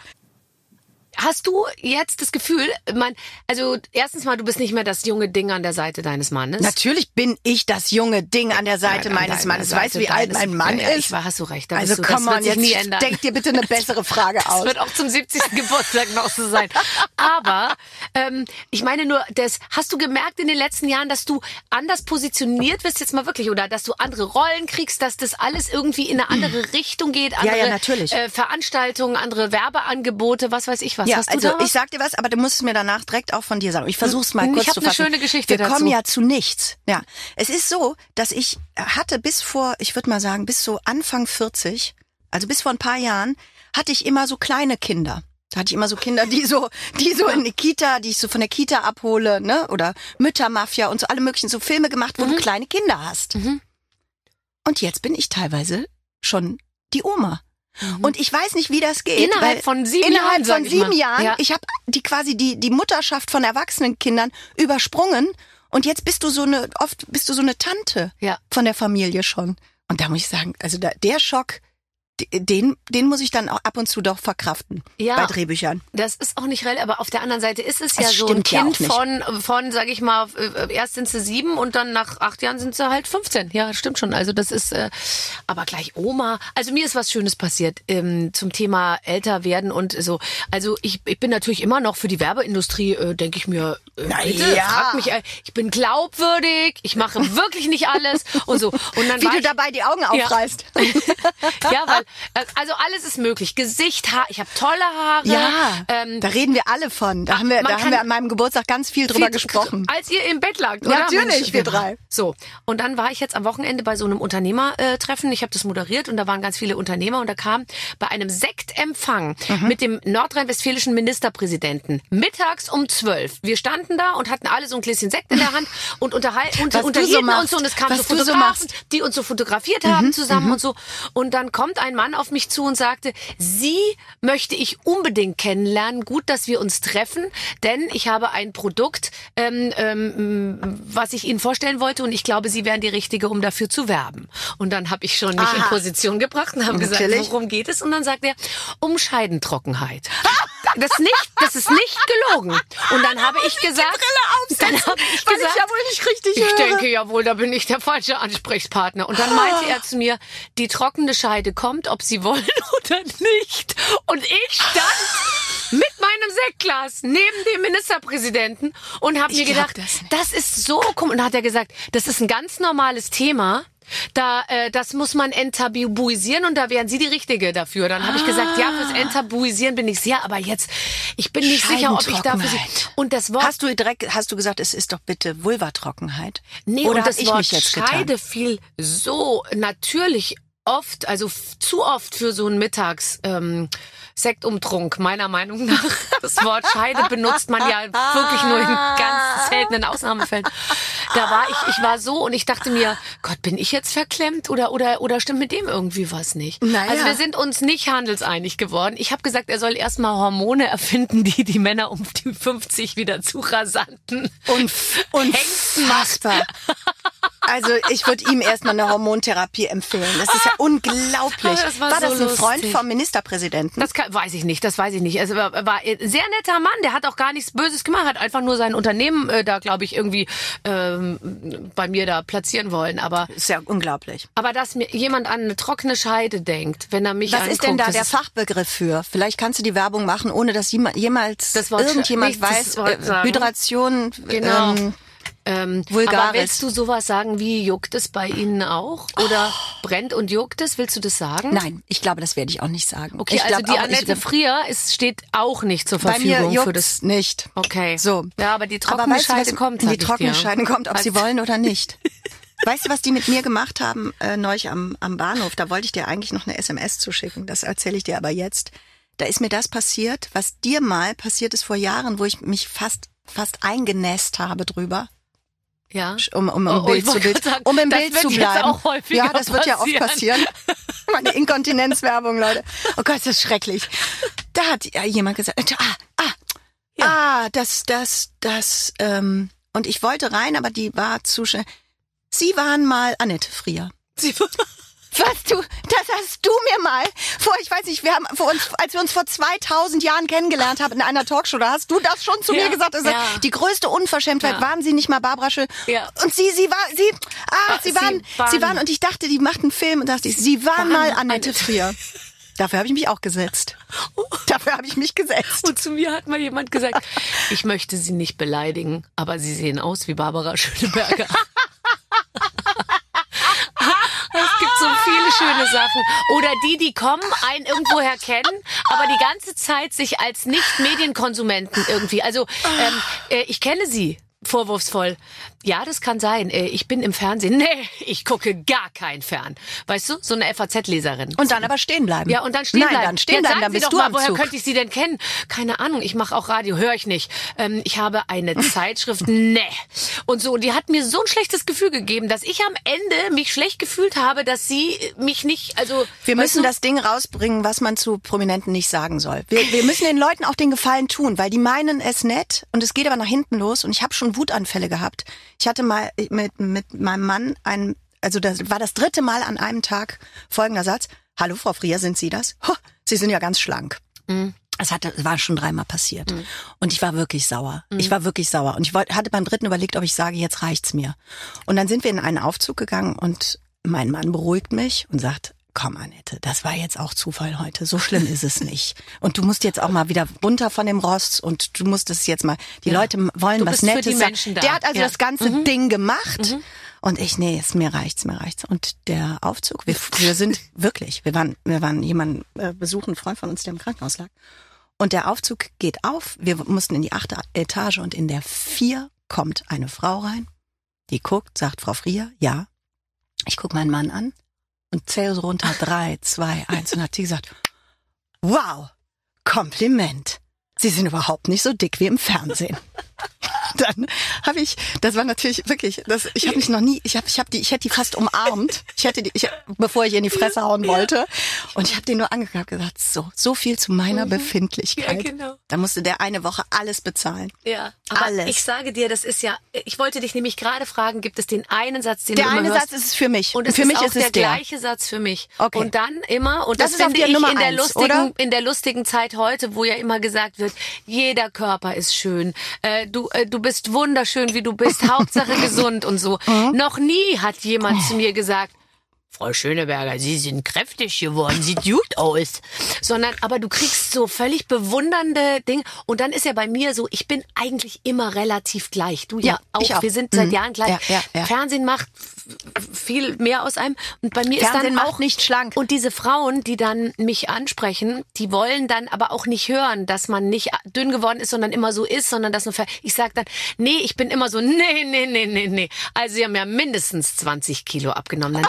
Hast du jetzt das Gefühl, man, also erstens mal, du bist nicht mehr das junge Ding an der Seite deines Mannes. Natürlich bin ich das junge Ding an der Seite An meines deiner Mannes. Seite Weißt du, wie alt deines- mein Mann ja, ja, ist? Ich war, hast du recht. Da Also bist du, komm das on, wird sich nie jetzt ändern. denk dir bitte eine bessere Frage Das aus. wird auch zum siebzigsten Geburtstag noch so sein. Aber ähm, ich meine nur, das hast du gemerkt in den letzten Jahren, dass du anders positioniert wirst jetzt mal wirklich oder dass du andere Rollen kriegst, dass das alles irgendwie in eine andere Richtung geht, andere ja, natürlich. Äh, Veranstaltungen, andere Werbeangebote, was weiß ich was. Ja, hast du also da was? ich sag dir was, aber du musst es mir danach direkt auch von dir sagen. Ich versuch's mal Ich kurz hab zu eine fassen. schöne Geschichte Wir dazu. kommen ja zu nichts. Ja, es ist so, dass ich hatte bis vor, ich würde mal sagen, bis so Anfang vierzig, also bis vor ein paar Jahren, hatte ich immer so kleine Kinder. Da hatte ich immer so Kinder, die so, die so in die Kita, die ich so von der Kita abhole, ne, oder Müttermafia und so alle möglichen so Filme gemacht, wo Mhm. du kleine Kinder hast. Mhm. Und jetzt bin ich teilweise schon die Oma. Und ich weiß nicht, wie das geht. Innerhalb weil von sieben innerhalb Jahren, sag von ich sieben mal. Jahren. Ja. Ich habe die quasi die die Mutterschaft von erwachsenen Kindern übersprungen und jetzt bist du so eine oft bist du so eine Tante Ja. von der Familie schon. Und da muss ich sagen, also da, der Schock, den den muss ich dann auch ab und zu doch verkraften Ja. bei Drehbüchern. Das ist auch nicht real, aber auf der anderen Seite ist es ja Es so ein stimmt ja Kind auch nicht. von, von, sag ich mal, äh, erst sind sie sieben und dann nach acht Jahren sind sie halt fünfzehn. Ja, stimmt schon. Also das ist, äh, aber gleich Oma. Also mir ist was Schönes passiert ähm, zum Thema älter werden und so. Also ich, ich bin natürlich immer noch für die Werbeindustrie, äh, denke ich mir, äh, Na bitte, ja. frag mich, äh, ich bin glaubwürdig, ich mache wirklich nicht alles und so. Und dann Wie war du ich, dabei die Augen aufreißt. ja, weil, also alles ist möglich. Gesicht, Haar, ich habe tolle Haare. Ja, ähm, da reden wir alle von. Da haben wir, man da haben kann- wir an meinem Geburtstag ganz viel drüber Viel- gesprochen. Als ihr im Bett lagt, oder? Natürlich, Mensch, wir genau. drei. So, und dann war ich jetzt am Wochenende bei so einem Unternehmertreffen. Ich habe das moderiert und da waren ganz viele Unternehmer und da kam bei einem Sektempfang Mhm. mit dem nordrhein-westfälischen Ministerpräsidenten mittags um zwölf. Wir standen da und hatten alle so ein Gläschen Sekt in der Hand und unterhalten und Was du unterhielten so machst. uns so und es kamen Was so du so Fotografen, machst. die uns so fotografiert haben zusammen und so. Und dann kommt ein Mann auf mich zu und sagte, Sie möchte ich unbedingt kennenlernen. Gut, dass wir uns treffen, denn ich habe ein Produkt, ähm, ähm, was ich Ihnen vorstellen wollte und ich glaube, Sie wären die Richtige, um dafür zu werben. Und dann habe ich schon mich in Aha. Position gebracht und habe gesagt, Natürlich. worum geht es? Und dann sagt er, um Scheidentrockenheit. Das nicht, das ist nicht gelogen. Und dann habe ich gesagt, dann habe ich weil gesagt, ich ja wohl nicht richtig ich höre. denke ja wohl, da bin ich der falsche Ansprechpartner. Und dann meinte er zu mir, die trockene Scheide kommt, ob Sie wollen oder nicht. Und ich stand mit meinem Sektglas neben dem Ministerpräsidenten und habe Ich mir glaub gedacht, das nicht. das ist so komisch. Und dann hat er gesagt, das ist ein ganz normales Thema. Da, äh, das muss man enttabuisieren und da wären Sie die Richtige dafür. Dann habe ich gesagt, ja, fürs Enttabuisieren bin ich sehr, aber jetzt, ich bin nicht sicher, ob ich dafür... Scheidentrockenheit. Und das Wort... Hast du direkt, hast du gesagt, es ist doch bitte Vulvatrockenheit? Nee, Oder und hab das ich Wort mich jetzt getan? Scheide fiel so natürlich oft, also f- zu oft für so einen Mittags ähm, Sektumtrunk, meiner Meinung nach. Das Wort Scheide benutzt man ja wirklich nur in ganz seltenen Ausnahmefällen. Da war ich, ich war so und ich dachte mir, Gott, bin ich jetzt verklemmt oder oder oder stimmt mit dem irgendwie was nicht? Naja. Also wir sind uns nicht handelseinig geworden. Ich habe gesagt, er soll erstmal Hormone erfinden, die die Männer um die fünfzig wieder zu rasanten Unf- Unfassbar. Also ich würde ihm erstmal eine Hormontherapie empfehlen. Das ist ja unglaublich. Das war war das so ein Freund lustig. vom Ministerpräsidenten? Das kann, weiß ich nicht, das weiß ich nicht. Also war, war ein sehr netter Mann, der hat auch gar nichts Böses gemacht, hat einfach nur sein Unternehmen äh, da, glaube ich, irgendwie ähm, bei mir da platzieren wollen. Aber Das ist ja unglaublich. aber dass mir jemand an eine trockene Scheide denkt, wenn er mich Was anguckt, ist denn da das der ist- Fachbegriff für? Vielleicht kannst du die Werbung machen, ohne dass jema- jemals Das Wort- irgendjemand nicht das weiß. Wort äh, sagen. Hydration. Genau. Ähm, Ähm, Vulgaris. aber willst du sowas sagen wie, juckt es bei Ihnen auch? Oder brennt und juckt es? Willst du das sagen? nein, ich glaube, das werde ich auch nicht sagen. Okay, ich also glaub die auch, Annette ich, Frier ist, steht auch nicht zur bei mir Verfügung für juckt's das. nicht. Okay. So. Ja, aber die Aber trockene weißt du, Scheide was- kommt. sag Die ich trockene dir. Scheide kommt, ob sie Also- wollen oder nicht. Weißt du, was die mit mir gemacht haben äh, neulich am, am Bahnhof? Da wollte ich dir eigentlich noch eine S M S zuschicken. Das erzähle ich dir aber jetzt. Da ist mir das passiert, was dir mal passiert ist vor Jahren, wo ich mich fast fast eingenässt habe drüber. Ja. Um, um, um, Oh, oh, Bild ich zu wollte Bild, gerade sagen, um im das Bild wird zu jetzt bleiben. auch häufiger ja, das wird ja oft passieren. passieren. Meine Inkontinenzwerbung, Leute. Oh Gott, das ist schrecklich. Da hat ja jemand gesagt, ah, ah, Ja. ah, das, das, das, ähm, und ich wollte rein, aber die war zu schnell. Sie waren mal Annette Frier. Was du, das hast du mir mal vor, ich weiß nicht, wir haben vor uns, als wir uns vor zweitausend Jahren kennengelernt haben in einer Talkshow, da hast du das schon zu Ja, mir gesagt. Also ja. Die größte Unverschämtheit, Ja. waren Sie nicht mal Barbara Schön? Ja. Und sie, sie war, sie, ah, Ah, sie sie waren, waren- sie waren, und ich dachte, die macht einen Film, und dachte ich, sie waren, Waren mal Annette Annette. Frier. Dafür habe ich mich auch gesetzt. Dafür habe ich mich gesetzt. Und zu mir hat mal jemand gesagt, ich möchte Sie nicht beleidigen, aber Sie sehen aus wie Barbara Schöneberger. Es gibt so viele schöne Sachen. Oder die, die kommen, einen irgendwoher kennen, aber die ganze Zeit sich als Nicht-Medienkonsumenten irgendwie. Also ähm, äh, ich kenne sie. Vorwurfsvoll. Ja, das kann sein. Äh, Ich bin im Fernsehen. Nee, ich gucke gar kein Fern. Weißt du, so eine F A Z-Leserin. Und dann aber stehen bleiben. Ja, und dann stehen Nein, bleiben. dann stehen Jetzt bleiben, sagen dann Sie bist doch du mal, am woher Zug. könnte ich Sie denn kennen? Keine Ahnung, ich mache auch Radio, höre ich nicht. Ähm, ich habe eine Zeitschrift, nee. Und so, die hat mir so ein schlechtes Gefühl gegeben, dass ich am Ende mich schlecht gefühlt habe, dass sie mich nicht, also... Wir weißt müssen du, das Ding rausbringen, was man zu Prominenten nicht sagen soll. Wir, wir müssen den Leuten auch den Gefallen tun, weil die meinen es nett und es geht aber nach hinten los, und ich habe schon Wutanfälle gehabt. Ich hatte mal mit, mit meinem Mann einen, also das war das dritte Mal an einem Tag folgender Satz: Hallo Frau Frier, sind Sie das? Ho, Sie sind ja ganz schlank. Mhm. Das hatte, war schon dreimal passiert. Mhm. Und ich war wirklich sauer. Ich war wirklich sauer. Und ich wollte, hatte beim dritten überlegt, ob ich sage, jetzt reicht's mir. Und dann sind wir in einen Aufzug gegangen, und mein Mann beruhigt mich und sagt: Komm, Annette, das war jetzt auch Zufall heute. So schlimm ist es nicht. Und du musst jetzt auch mal wieder runter von dem Rost, und du musst es jetzt mal, die Ja. Leute wollen Du was bist für Nettes die sagen. Menschen da. Der hat also Ja. das ganze Mhm. Ding gemacht. Und ich, nee, es, mir reicht's, mir reicht's. Und der Aufzug, wir, wir sind wirklich, wir waren, wir waren jemanden äh, besuchen, einen Freund von uns, der im Krankenhaus lag. Und der Aufzug geht auf, wir mussten in die achte Etage, und in der vier kommt eine Frau rein, die guckt, sagt: Frau Frier, ja. Ich guck meinen Mann an und zähle so runter, drei, zwei, eins, und hat sie gesagt: Wow, Kompliment. Sie sind überhaupt nicht so dick wie im Fernsehen. Dann habe ich, das war natürlich wirklich, das, ich habe mich noch nie, ich habe, ich habe die, ich hätte die fast umarmt, ich hätte die, ich, bevor ich ihr in die Fresse hauen wollte, und ich habe den nur angeguckt und gesagt: So, so viel zu meiner Befindlichkeit. Ja, genau. Da musste der eine Woche alles bezahlen. Ja, aber Alles. ich sage dir, das ist ja, ich wollte dich nämlich gerade fragen, gibt es den einen Satz, den Der du immer eine hörst? Satz ist es für mich. Und es für ist mich auch ist es der, der. gleiche Satz für mich. Okay. Und dann immer, und Das das, ist auch finde der ich Nummer in der eins, lustigen, oder? in der lustigen Zeit heute, wo ja immer gesagt wird, jeder Körper ist schön, äh, du, äh, du bist wunderschön, wie du bist, Hauptsache gesund und so. Noch nie hat jemand zu mir gesagt: Frau Schöneberger, Sie sind kräftig geworden, sieht gut aus. Sondern, aber du kriegst so völlig bewundernde Dinge. Und dann ist ja bei mir so, ich bin eigentlich immer relativ gleich. Du ja, Ja, auch. ich auch. Wir sind seit Mhm. Jahren gleich. Ja, ja, ja. Fernsehen macht f- viel mehr aus einem. Und bei mir Fernsehen ist dann macht auch nicht schlank. Und diese Frauen, die dann mich ansprechen, die wollen dann aber auch nicht hören, dass man nicht dünn geworden ist, sondern immer so ist, sondern dass man, ver- ich sag dann, nee, ich bin immer so, nee, nee, nee, nee, nee. Also sie haben ja mindestens zwanzig Kilo abgenommen. Dann denke ich mir immer,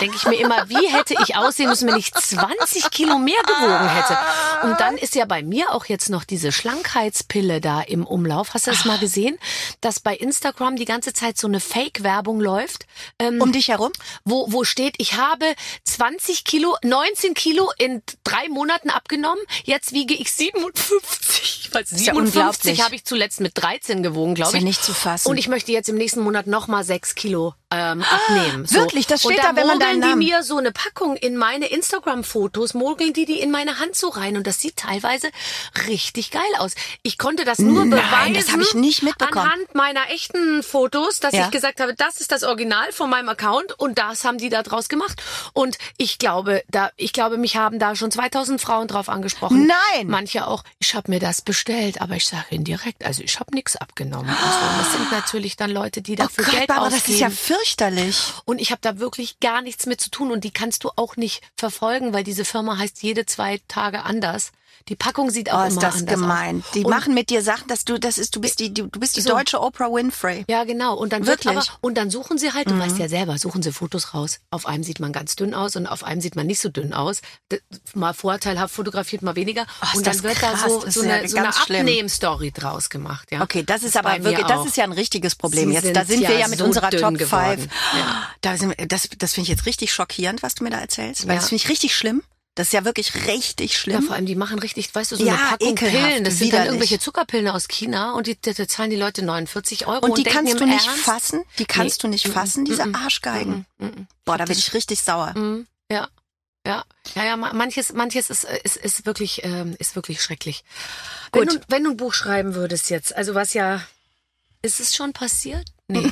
immer, wie hätte ich aussehen müssen, wenn ich zwanzig Kilo mehr gewogen hätte. Und dann ist ja bei mir auch jetzt noch diese Schlankheitspille da im Umlauf. Hast du das mal gesehen? Dass bei Instagram die ganze Zeit so eine Fake-Werbung läuft. Ähm, Um dich herum? Wo, wo steht, ich habe zwanzig Kilo, neunzehn Kilo in drei Monaten abgenommen. Jetzt wiege ich siebenundfünfzig. Ich weiß, ist ja siebenundfünfzig unglaublich. habe ich zuletzt mit dreizehn gewogen, glaube Ist ich. ja nicht zu fassen. Und ich möchte jetzt im nächsten Monat nochmal sechs Kilo ähm, abnehmen. So. Wirklich? Das steht und da, wenn man deinen mogeln die Namen- mir so eine Packung in meine Instagram-Fotos, mogeln die die in meine Hand so rein. Und das sieht teilweise richtig geil aus. Ich konnte das nur Nein, beweisen das habe ich nicht mitbekommen. anhand meiner echten Fotos, dass Ja. ich gesagt habe, das ist das Original von meinem Account und das haben die da draus gemacht. Und ich glaube, da, ich glaube, mich haben da schon zweitausend Frauen drauf angesprochen. Nein! Manche auch, ich habe mir das bestellt, aber ich sage Ihnen direkt, also ich habe nichts abgenommen. Und so. Das sind natürlich dann Leute, die Oh dafür Gott, Geld Barbara, ausgeben. das ist ja fürchterlich. Und ich habe da wirklich gar nichts mit zu tun und die kannst du auch nicht verfolgen, weil diese Firma heißt jede zwei Tage anders. Die Packung sieht auch Oh, ist immer das anders gemein. aus. Die Und machen mit dir Sachen, dass du, das ist, du bist die, du bist die So. deutsche Oprah Winfrey. Ja, genau. Und dann wird Wirklich? aber, und dann suchen sie halt, du weißt ja selber, suchen sie Fotos raus. Auf einem sieht man ganz dünn aus und auf einem sieht man nicht so dünn aus. D- Mal vorteilhaft fotografiert, mal weniger. Oh, ist und dann das wird krass. da so, Das so ist ja eine, so eine ganz schlimm. Abnehm-Story draus gemacht. Ja. Okay, das ist bei aber mir wirklich, das auch. ist ja ein richtiges Problem Sie jetzt. Da sind sind wir ja ja mit so unserer dünn Top geworden. Five. Ja. Da sind wir, das, das finde ich jetzt richtig schockierend, was du mir da erzählst. Weil Ja. das finde ich richtig schlimm. Das ist ja wirklich richtig Ja, schlimm. vor allem, die machen richtig, weißt du, so Ja, eine Packung ekelhaft, Pillen. Das sind widerlich. dann irgendwelche Zuckerpillen aus China und die, die, die zahlen die Leute neunundvierzig Euro. Und die denken kannst im du nicht Ernst? fassen? Die kannst Nee. du nicht Mm-mm. fassen, diese Mm-mm. Arschgeigen. Mm-mm. Boah, da bin ich richtig sauer. Mhm. Ja, ja, ja, ja. ma- Manches, manches ist, ist, ist wirklich, ähm, ist wirklich schrecklich. Wenn Gut. du, wenn du ein Buch schreiben würdest jetzt, also was ja, ist es schon passiert? Nee.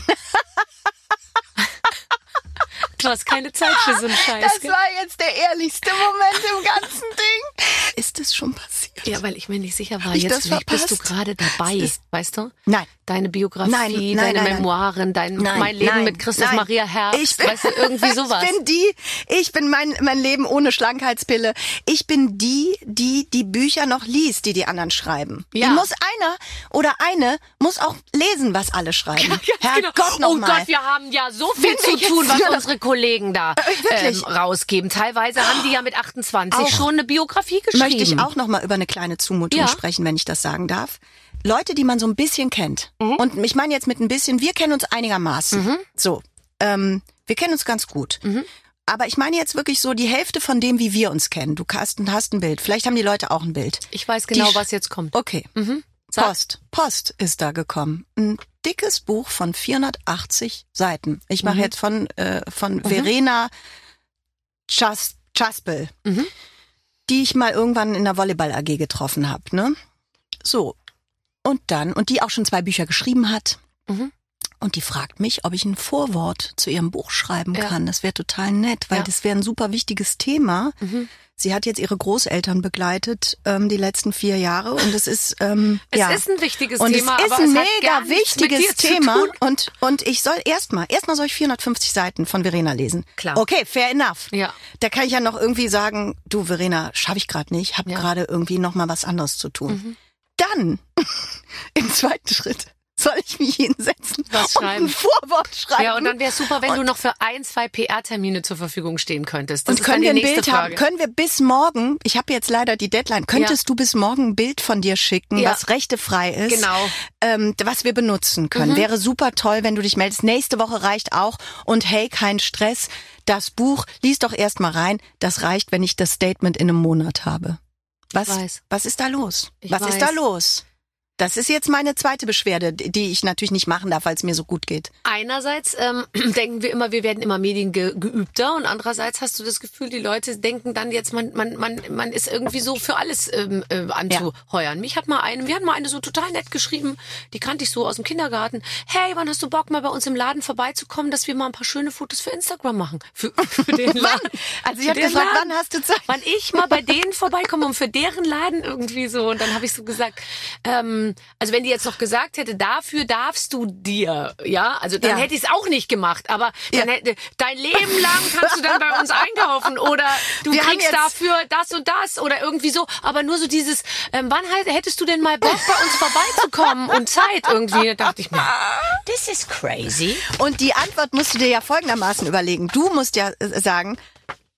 Du hast keine Zeit für so einen Scheiß. Das gell? war jetzt der ehrlichste Moment im ganzen Ding. Ist es schon passiert? Ja, weil ich mir nicht sicher war. ich Jetzt das vielleicht bist du verpasst? gerade dabei, Das ist- weißt du? Nein. Deine Biografie, Nein, nein, deine nein, nein. Memoiren, dein Nein, mein Leben nein, mit Christoph nein. Maria Herbst, Ich bin- weißt du, irgendwie sowas. Ich bin die, ich bin mein, mein Leben ohne Schlankheitspille. Ich bin die, die die Bücher noch liest, die die anderen schreiben. Ja. Die muss einer oder eine muss auch lesen, was alle schreiben. Herrgott noch oh mal. Gott, wir haben ja so viel Finde zu ich jetzt tun, was wieder- unsere Kollegen da wirklich? ähm, rausgeben. Teilweise haben die ja mit achtundzwanzig Auch. schon eine Biografie geschrieben. Möchte ich auch noch mal über eine kleine Zumutung Ja. sprechen, wenn ich das sagen darf. Leute, die man so ein bisschen kennt. Mhm. Und ich meine jetzt mit ein bisschen, wir kennen uns einigermaßen. So, ähm, wir kennen uns ganz gut. Mhm. Aber ich meine jetzt wirklich so die Hälfte von dem, wie wir uns kennen. Du hast, hast ein Bild. Vielleicht haben die Leute auch ein Bild. Ich weiß genau, Die- was jetzt kommt. Okay. Mhm. Sag. Post. Post ist da gekommen. Ein dickes Buch von vierhundertachtzig Seiten. Ich mache Mhm. jetzt von, äh, von Verena Chas Chaspel, Mhm. die ich mal irgendwann in der Volleyball-A G getroffen habe. Ne? So. Und dann, und die auch schon zwei Bücher geschrieben hat. Mhm. Und die fragt mich, ob ich ein Vorwort zu ihrem Buch schreiben Ja. kann. Das wäre total nett, weil Ja. das wäre ein super wichtiges Thema. Mhm. Sie hat jetzt ihre Großeltern begleitet ähm, die letzten vier Jahre und es ist ähm, Es ja. ist ein wichtiges und Thema, es ist aber ein es hat gar mega nichts mit wichtiges dir zu Thema tun. und und ich soll erstmal erstmal soll ich vierhundertfünfzig Seiten von Verena lesen. Klar. Okay, fair enough. Ja. Da kann ich ja noch irgendwie sagen, du Verena, schaffe ich gerade nicht, habe Ja. gerade irgendwie noch mal was anderes zu tun. Mhm. Dann im zweiten Schritt soll ich mich hinsetzen Was und schreiben? ein Vorwort schreiben. Ja, und dann wäre es super, wenn du noch für ein, zwei P R-Termine zur Verfügung stehen könntest. Das Und ist können dann wir die ein nächste Bild Frage. haben? Können wir bis morgen, ich habe jetzt leider die Deadline, könntest du bis morgen ein Bild von dir schicken, Ja. was rechtefrei ist, Genau. ähm, was wir benutzen können. Mhm. Wäre super toll, wenn du dich meldest. Nächste Woche reicht auch. Und hey, kein Stress. Das Buch, lies doch erst mal rein. Das reicht, wenn ich das Statement in einem Monat habe. Was, weiß. was ist da los? Ich was ist da weiß. los? Das ist jetzt meine zweite Beschwerde, die ich natürlich nicht machen darf, weil es mir so gut geht. Einerseits ähm, denken wir immer, wir werden immer mediengeübter und andererseits hast du das Gefühl, die Leute denken dann jetzt, man man man man ist irgendwie so für alles ähm, äh, anzuheuern. Mich hat mal eine, wir hatten mal eine so total nett geschrieben, die kannte ich so aus dem Kindergarten. Hey, wann hast du Bock, mal bei uns im Laden vorbeizukommen, dass wir mal ein paar schöne Fotos für Instagram machen? Für, für den Laden. Also ich Für habe den gefragt, Laden. wann hast du Zeit? Wann ich mal bei denen vorbeikomme und für deren Laden irgendwie so. Und dann habe ich so gesagt, ähm, also wenn die jetzt noch gesagt hätte, dafür darfst du dir, ja, also dann Ja. hätte ich es auch nicht gemacht. Aber dann Ja. hätte, dein Leben lang kannst du dann bei uns einkaufen oder du Wir haben kriegst jetzt- dafür das und das oder irgendwie so. Aber nur so dieses, ähm, wann halt- hättest du denn mal Bock, bei uns vorbeizukommen und Zeit irgendwie? Da dachte ich mir, this is crazy. Und die Antwort musst du dir ja folgendermaßen überlegen. Du musst ja äh, sagen,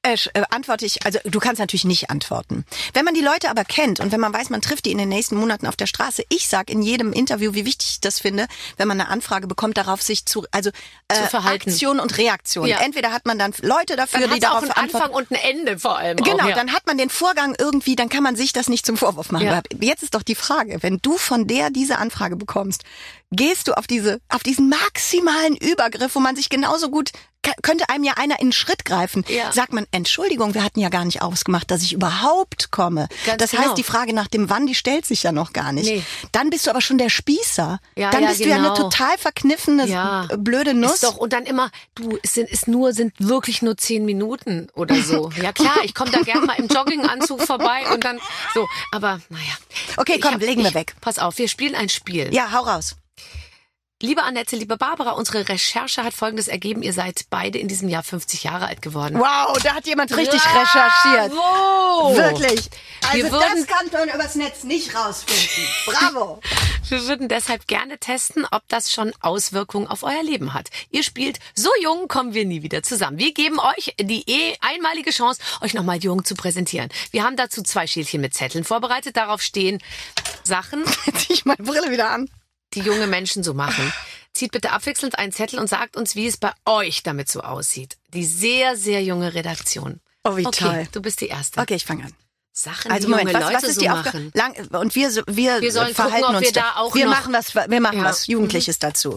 äh, äh, antworte ich, also du kannst natürlich nicht antworten. Wenn man die Leute aber kennt und wenn man weiß, man trifft die in den nächsten Monaten auf der Straße, ich sag in jedem Interview, wie wichtig ich das finde, wenn man eine Anfrage bekommt, darauf sich zu, also äh, Zu verhalten. Aktion und Reaktion. Ja. Entweder hat man dann Leute dafür, Dann die hat's auch darauf einen antworten. Anfang und ein Ende vor allem. Genau, auch, ja. dann hat man den Vorgang irgendwie, dann kann man sich das nicht zum Vorwurf machen. Ja. Aber jetzt ist doch die Frage, wenn du von der diese Anfrage bekommst, gehst du auf diese, auf diesen maximalen Übergriff, wo man sich genauso gut, könnte einem ja einer in den Schritt greifen, Ja. sagt man, Entschuldigung, wir hatten ja gar nicht ausgemacht, dass ich überhaupt komme. Ganz das genau. heißt, die Frage nach dem Wann, die stellt sich ja noch gar nicht. Nee. Dann bist du aber schon der Spießer. Ja, dann ja, bist du ja eine genau. total verkniffene, Ja. blöde Nuss. Ist doch, und dann immer, du, es sind, ist nur, sind wirklich nur zehn Minuten oder so. Ja klar, ich komme da gerne mal im Jogginganzug vorbei und dann so. Aber naja. Okay, Ich komm, hab- legen wir ich, weg. Pass auf, wir spielen ein Spiel. Ja, hau raus. Liebe Annette, liebe Barbara, unsere Recherche hat Folgendes ergeben. Ihr seid beide in diesem Jahr fünfzig Jahre alt geworden. Wow, da hat jemand richtig Bravo! recherchiert. Wirklich. Also Wir würden- das kann man übers Netz nicht rausfinden. Bravo. Wir würden deshalb gerne testen, ob das schon Auswirkungen auf euer Leben hat. Ihr spielt So jung kommen wir nie wieder zusammen. Wir geben euch die eh einmalige Chance, euch nochmal jung zu präsentieren. Wir haben dazu zwei Schälchen mit Zetteln vorbereitet. Darauf stehen Sachen, Jetzt zieh ich meine Brille wieder an. die junge Menschen so machen. Zieht bitte abwechselnd einen Zettel und sagt uns, wie es bei euch damit so aussieht. Die sehr, sehr junge Redaktion. Oh, wie Okay, toll. du bist die Erste. Okay, ich fange an. Sachen, Also die Moment, junge was, Leute was ist so die machen. Aufgabe? Lang, und wir, so- wir, Wir sollen verhalten gucken, ob uns wir da auch Wir noch- machen was, wir machen Ja. was Jugendliches dazu.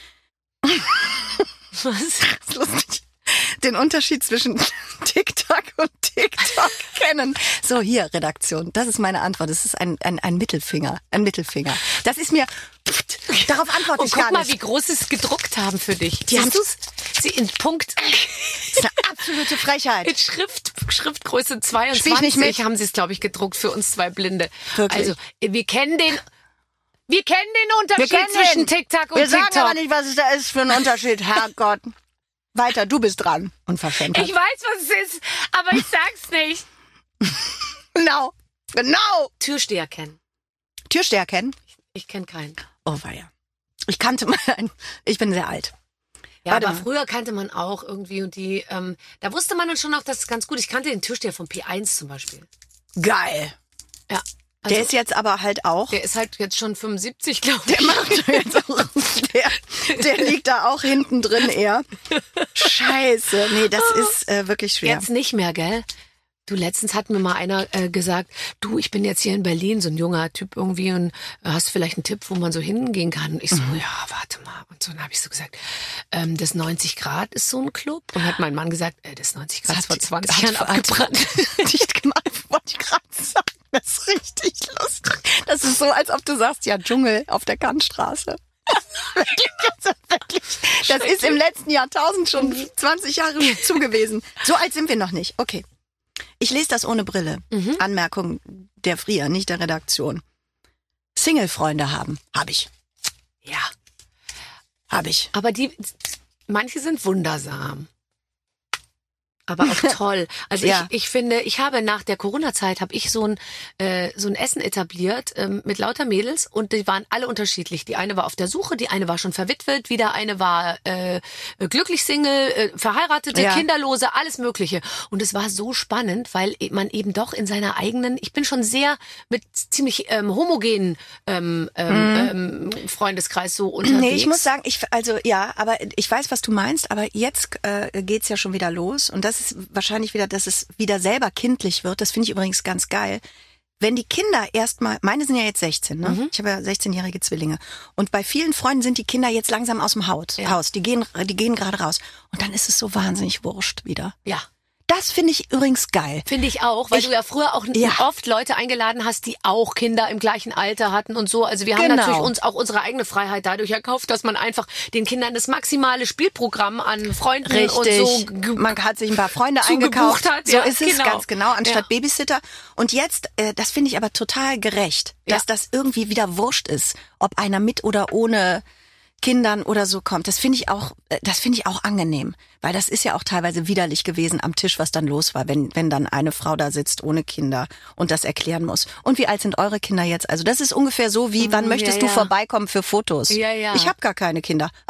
Was? Das ist lustig. Den Unterschied zwischen TikTok und TikTok kennen. So, hier, Redaktion. Das ist meine Antwort. Das ist ein, ein, ein Mittelfinger. Ein Mittelfinger. Das ist mir, pft, darauf antworte Und ich guck gar mal, nicht. wie groß sie es gedruckt haben für dich. Die Siehst haben- du's? Sie in Punkt, Das ist eine absolute Frechheit. in Schrift, Schriftgröße zweiundzwanzig Spiel ich nicht mit. haben sie es, glaube ich, gedruckt für uns zwei Blinde. Wirklich? Also, wir kennen den, wir kennen den Wir Unterschied kennen zwischen den. TikTok und Wir sagen TikTok. aber nicht, was es da ist für ein Unterschied. Herrgott. Weiter, du bist dran. Unverschämt. Ich weiß, was es ist, aber ich sag's nicht. Genau. Genau. Türsteher kennen. Türsteher kennen? Ich kenne keinen. Oh, weia. Ich kannte mal einen. Ich bin sehr alt. Ja, Warte aber mal. früher kannte man auch irgendwie und die, ähm, da wusste man dann schon auch, das ist ganz gut. Ich kannte den Türsteher von P eins zum Beispiel. Geil. Ja. Der Also, ist jetzt aber halt auch. der ist halt jetzt schon fünfundsiebzig, glaube ich. Der macht jetzt auch. Der, der liegt da auch hinten drin eher. Scheiße. Nee, das ist äh, wirklich schwer. Jetzt nicht mehr, gell? Du, letztens hat mir mal einer äh, gesagt, du, ich bin jetzt hier in Berlin, so ein junger Typ irgendwie und äh, hast vielleicht einen Tipp, wo man so hingehen kann? Und ich so, Mhm. ja, warte mal. Und so, dann habe ich so gesagt, ähm, das neunzig Grad ist so ein Club. Und hat mein Mann gesagt, äh, das neunzig Grad ist vor zwanzig Jahren hat- abgebrannt. Hat nicht gemacht, wollte ich gerade sagen. Das ist richtig lustig. Das ist so, als ob du sagst, ja, Dschungel auf der Kantstraße. Wirklich, also wirklich. Das ist im letzten Jahrtausend schon zwanzig Jahre zu gewesen. So alt sind wir noch nicht. Okay. Ich lese das ohne Brille. Mhm. Anmerkung der Frier, nicht der Redaktion. Single-Freunde haben. Habe ich. Ja, Habe ich. aber die, manche sind wundersam. Aber auch toll. Also Ja. ich, ich finde, ich habe nach der Corona-Zeit habe ich so ein äh, so ein Essen etabliert ähm, mit lauter Mädels und die waren alle unterschiedlich. Die eine war auf der Suche, die eine war schon verwitwet, wieder eine war äh, glücklich Single, äh, verheiratete, Ja. kinderlose, alles Mögliche. Und es war so spannend, weil man eben doch in seiner eigenen, ich bin schon sehr mit ziemlich ähm, homogenen ähm, ähm, ähm, Freundeskreis so unterwegs. Nee, ich muss sagen, ich, also ja, aber ich weiß, was du meinst, aber jetzt äh, geht's ja schon wieder los und das ist wahrscheinlich wieder, dass es wieder selber kindlich wird. Das finde ich übrigens ganz geil. Wenn die Kinder erstmal, meine sind ja jetzt sechzehn, ne? Mhm. Ich habe ja sechzehnjährige Zwillinge. Und bei vielen Freunden sind die Kinder jetzt langsam aus dem Haus. Ja. Haus. Die gehen, die gehen gerade raus. Und dann ist es so wahnsinnig wurscht wieder. Ja. Das finde ich übrigens geil. Finde ich auch, weil Ich- du ja früher auch Ja. oft Leute eingeladen hast, die auch Kinder im gleichen Alter hatten und so. Also wir haben Genau. natürlich uns auch unsere eigene Freiheit dadurch erkauft, dass man einfach den Kindern das maximale Spielprogramm an Freunden und so ge- Man hat sich ein paar Freunde zugebucht eingekauft. hat, So ja, ist es genau. ganz genau, anstatt Ja. Babysitter. Und jetzt, äh, das finde ich aber total gerecht, dass Ja. das irgendwie wieder wurscht ist, ob einer mit oder ohne Kindern oder so kommt. Das finde ich auch, äh, das finde ich auch angenehm, weil das ist ja auch teilweise widerlich gewesen am Tisch, was dann los war, wenn wenn dann eine Frau da sitzt ohne Kinder und das erklären muss. Und wie alt sind eure Kinder jetzt? Also das ist ungefähr so wie, wann Mm, möchtest ja, du ja. vorbeikommen für Fotos? Ja, ja. Ich habe gar keine Kinder. Ah,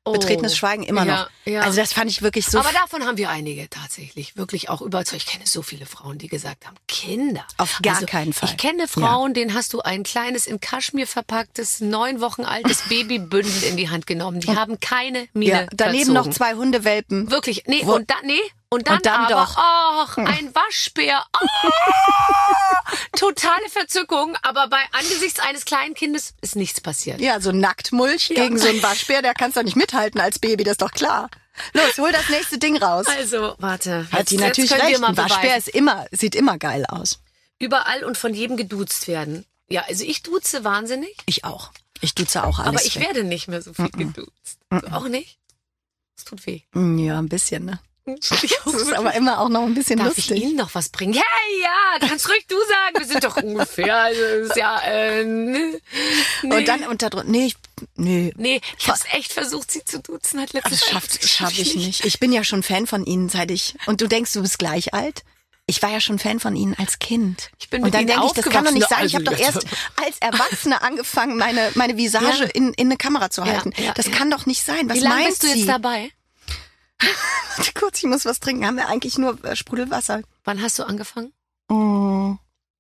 Oh. Betretenes Schweigen immer Ja, noch. ja. Also das fand ich wirklich so. Aber davon haben wir einige tatsächlich wirklich auch überzeugt. Ich kenne so viele Frauen, die gesagt haben, Kinder. Auf gar also, keinen Fall. Ich kenne Frauen, denen hast du ein kleines, in Kaschmir verpacktes, neun Wochen altes Babybündel in die Hand genommen. Die haben keine Miene ja, daneben verzogen. noch zwei Hundewelpen. Wirklich, nee, Wo- und dann, nee, und dann, Und dann aber, doch. ach, ein Waschbär. Oh, totale Verzückung, aber bei angesichts eines kleinen Kindes ist nichts passiert. Ja, so Nacktmulch gegen so einen Waschbär, der kannst doch nicht mithalten als Baby, das ist doch klar. Los, hol das nächste Ding raus. Also, warte. Hat jetzt- sie jetzt natürlich können wir recht. mal Ein Waschbär beweisen. ist immer, sieht immer geil aus. Überall und von jedem geduzt werden. Ja, also ich duze wahnsinnig, Ich auch. Ich duze auch alles. aber ich weg. werde nicht mehr so viel geduzt. Du auch nicht? Es tut weh. Ja, ein bisschen, ne? Ich Das ist aber immer auch noch ein bisschen Darf ich lustig. Ihnen noch was bringen? Hey, ja, kannst ruhig du sagen. Wir sind doch ungefähr. Also, ist ja, äh, nee. Und dann unter drunter. Nee, ich, nee. Nee, ich hab's echt versucht, sie zu duzen. Hat letztes Das Mal- schafft, schaff ich nicht. Ich bin ja schon Fan von Ihnen, seit ich. Und du denkst, du bist gleich alt? Ich war ja schon Fan von Ihnen als Kind. Ich bin und mit dann Ihnen denke ich, das kann doch nicht sein. aufgewachsen. Ich habe doch Also erst als Erwachsene angefangen, meine, meine Visage Ja. in, in eine Kamera zu halten. Ja, ja, das ja. kann doch nicht sein. Was Wie lange meinst bist du jetzt Sie? dabei? Warte kurz, ich muss was trinken. Haben wir eigentlich nur äh, Sprudelwasser? Wann hast du angefangen? Mm.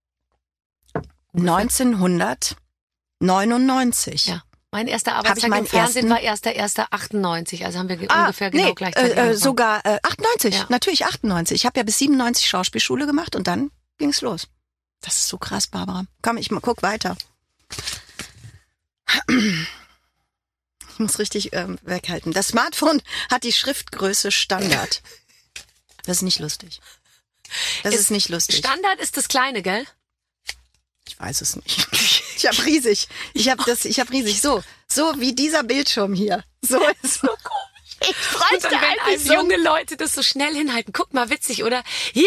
neunzehnhundertneunundneunzig. Ja. Mein erster ich Arbeitstag meinen im Fernsehen ersten- war erster erster achtundneunzig. Also haben wir ge- Ah, ungefähr genau nee, gleichzeitig äh, äh, angefangen. sogar äh, achtundneunzig, Ja. natürlich achtundneunzig. Ich habe ja bis siebenundneunzig Schauspielschule gemacht und dann ging's los. Das ist so krass, Barbara. Komm, ich mal guck weiter. Ich muss richtig ähm, weghalten. Das Smartphone hat die Schriftgröße Standard. Das ist nicht lustig. Das ist, Ist nicht lustig. Standard ist das Kleine, gell? Ich weiß es nicht. Ich habe riesig. Ich habe das. Ich habe riesig. So, so wie dieser Bildschirm hier. So ist so komisch. Ich Und bräuchte dann, wenn eigentlich einem so junge Leute das so schnell hinhalten, guck mal, witzig, oder? Ja!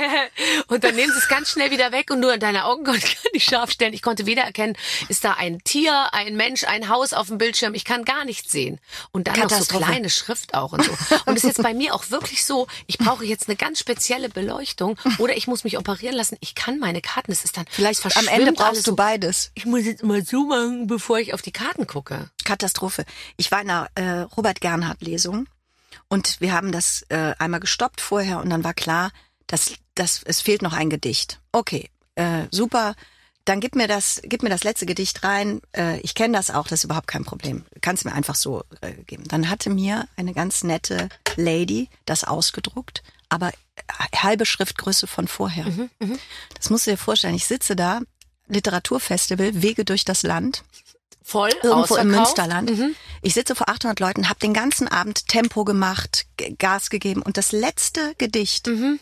Und dann nehmen sie es ganz schnell wieder weg und nur in deine Augen konnte ich nicht scharf stellen. Ich konnte weder erkennen, ist da ein Tier, ein Mensch, ein Haus auf dem Bildschirm. Ich kann gar nichts sehen. Und dann noch so Katastrophe. kleine Schrift auch und so. Und es ist jetzt bei mir auch wirklich so, ich brauche jetzt eine ganz spezielle Beleuchtung oder ich muss mich operieren lassen. Ich kann meine Karten, es ist dann Vielleicht am verschwimmt Ende alles brauchst du so. beides. Ich muss jetzt mal so machen, bevor ich auf die Karten gucke. Katastrophe. Ich war in einer äh, Robert Gernhardt-Lesung und wir haben das äh, einmal gestoppt vorher und dann war klar, dass, dass es fehlt noch ein Gedicht. Okay, äh, super. Dann gib mir das, gib mir das letzte Gedicht rein. Äh, ich kenne das auch, das ist überhaupt kein Problem. Kannst mir einfach so äh, geben. Dann hatte mir eine ganz nette Lady das ausgedruckt, aber halbe Schriftgröße von vorher. Mhm, Das musst du dir vorstellen. Ich sitze da, Literaturfestival, Wege durch das Land. Voll, Irgendwo im ausverkauft. Münsterland. Mhm. Ich sitze vor achthundert Leuten, habe den ganzen Abend Tempo gemacht, G- Gas gegeben und das letzte Gedicht, Mhm.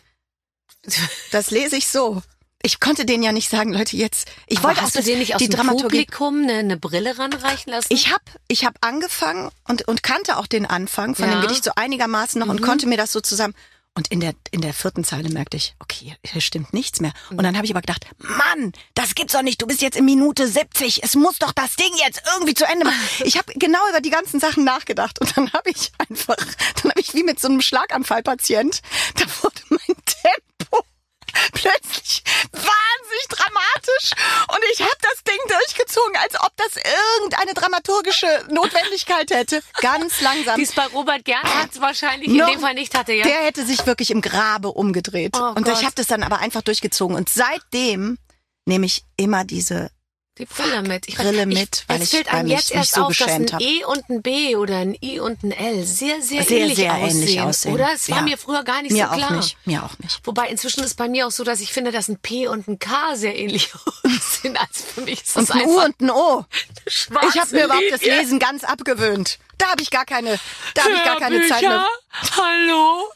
das lese ich so. Ich konnte denen ja nicht sagen, Leute, jetzt. Ich Aber wollte hast auch du dir nicht aus die dem Dramaturgie. Publikum eine, eine Brille ranreichen lassen? Ich habe ich hab angefangen und und kannte auch den Anfang von Ja. dem Gedicht so einigermaßen noch und konnte mir das so zusammen. Und in der in der vierten Zeile merkte ich, okay, hier stimmt nichts mehr. Und dann habe ich aber gedacht, Mann, das gibt's doch nicht. Du bist jetzt in Minute siebzig. Es muss doch das Ding jetzt irgendwie zu Ende machen. Ich habe genau über die ganzen Sachen nachgedacht und dann habe ich einfach, dann habe ich wie mit so einem Schlaganfallpatient, da wurde mein Tempo plötzlich wahnsinnig dramatisch und ich habe das Ding durchgezogen, als ob das irgendeine dramaturgische Notwendigkeit hätte. Ganz langsam. Die es bei Robert Gernhardt wahrscheinlich No. in dem Fall nicht hatte, ja. Der hätte sich wirklich im Grabe umgedreht. Oh und Gott. ich habe das dann aber einfach durchgezogen. Und seitdem nehme ich immer diese Die Brille mit. Ich, Brille ich, mit, weil es ich- fällt weil einem mich- jetzt mich erst so auf, dass geschämt ein hab. E und ein B oder ein I und ein L sehr, sehr, Sehr, ähnlich, sehr aussehen, ähnlich aussehen. Oder? Es war Ja. mir früher gar nicht mir so klar. auch nicht. Mir auch nicht. Wobei inzwischen ist bei mir auch so, dass ich finde, dass ein P und ein K sehr ähnlich aussehen. Also für mich ist das Und ein einfach U und ein O. schwarze Ich habe mir überhaupt das Linie. Lesen ganz abgewöhnt. Da habe ich gar keine, da habe ich gar keine Zeit mehr. Hallo?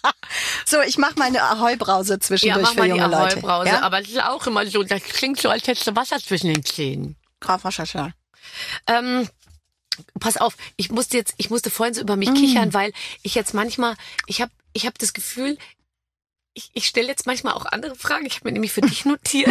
So, ich mache meine Ahoi-Brause Ja, zwischendurch mach für mal die junge Leute. Ahoi-Brause. Ja? Aber das ist auch immer so, das klingt so, als hättest du Wasser zwischen den Zähnen. Graf Waschascha. Ähm, pass auf, ich musste jetzt, ich musste vorhin so über Mm. mich kichern, weil ich jetzt manchmal, ich habe ich hab das Gefühl, ich, ich stelle jetzt manchmal auch andere Fragen. Ich habe mir nämlich für dich notiert.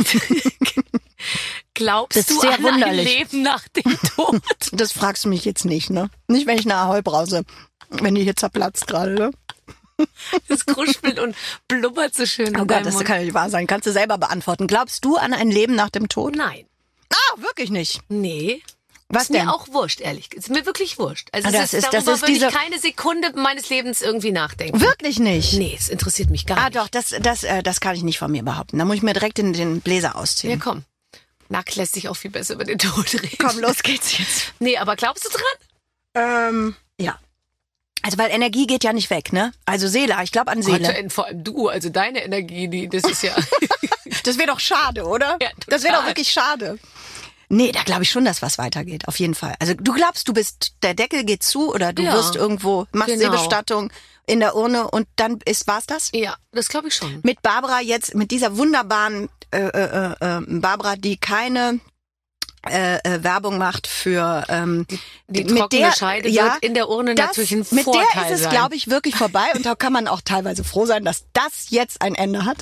Glaubst Das ist du sehr an wunderlich. ein Leben nach dem Tod? Das fragst du mich jetzt nicht, ne? Nicht, wenn ich eine Ahoi-Brause, wenn die hier zerplatzt gerade, ne? Das kruspelt und blubbert so schön. Oh in Gott, deinem das Mund. kann nicht wahr sein. Kannst du selber beantworten. Glaubst du an ein Leben nach dem Tod? Nein. Ah, wirklich nicht. Nee. Was ist mir denn? auch wurscht, ehrlich. Ist mir wirklich wurscht. Also Das es ist, ist- darüber das ist würde diese- ich keine Sekunde meines Lebens irgendwie nachdenken. Wirklich nicht? Nee, es interessiert mich gar Ah nicht. doch, das, das, äh, das kann ich nicht von mir behaupten. Da muss ich mir direkt den, den Bläser ausziehen. Ja, komm. Nackt lässt sich auch viel besser über den Tod reden. Komm, los geht's jetzt. Nee, aber glaubst du dran? Ähm, ja. Also weil Energie geht ja nicht weg, ne? Also Seele, ich glaube an Seele. Gott, vor allem du, also deine Energie, die, das ist ja... Das wäre doch schade, oder? Ja, das wäre doch total. wirklich schade. Nee, da glaube ich schon, dass was weitergeht, auf jeden Fall. Also du glaubst, du bist, der Deckel geht zu oder du Ja, wirst irgendwo, machst genau. Seebestattung in der Urne und dann ist, war's das? ja, das glaube ich schon. Mit Barbara jetzt, mit dieser wunderbaren äh, äh, äh, Barbara, die keine äh, äh, Werbung macht für ähm, Die mit trockene der, Scheide ja, wird in der Urne das, natürlich ein mit Vorteil der ist es, sein. glaube ich, wirklich vorbei und da kann man auch teilweise froh sein, dass das jetzt ein Ende hat.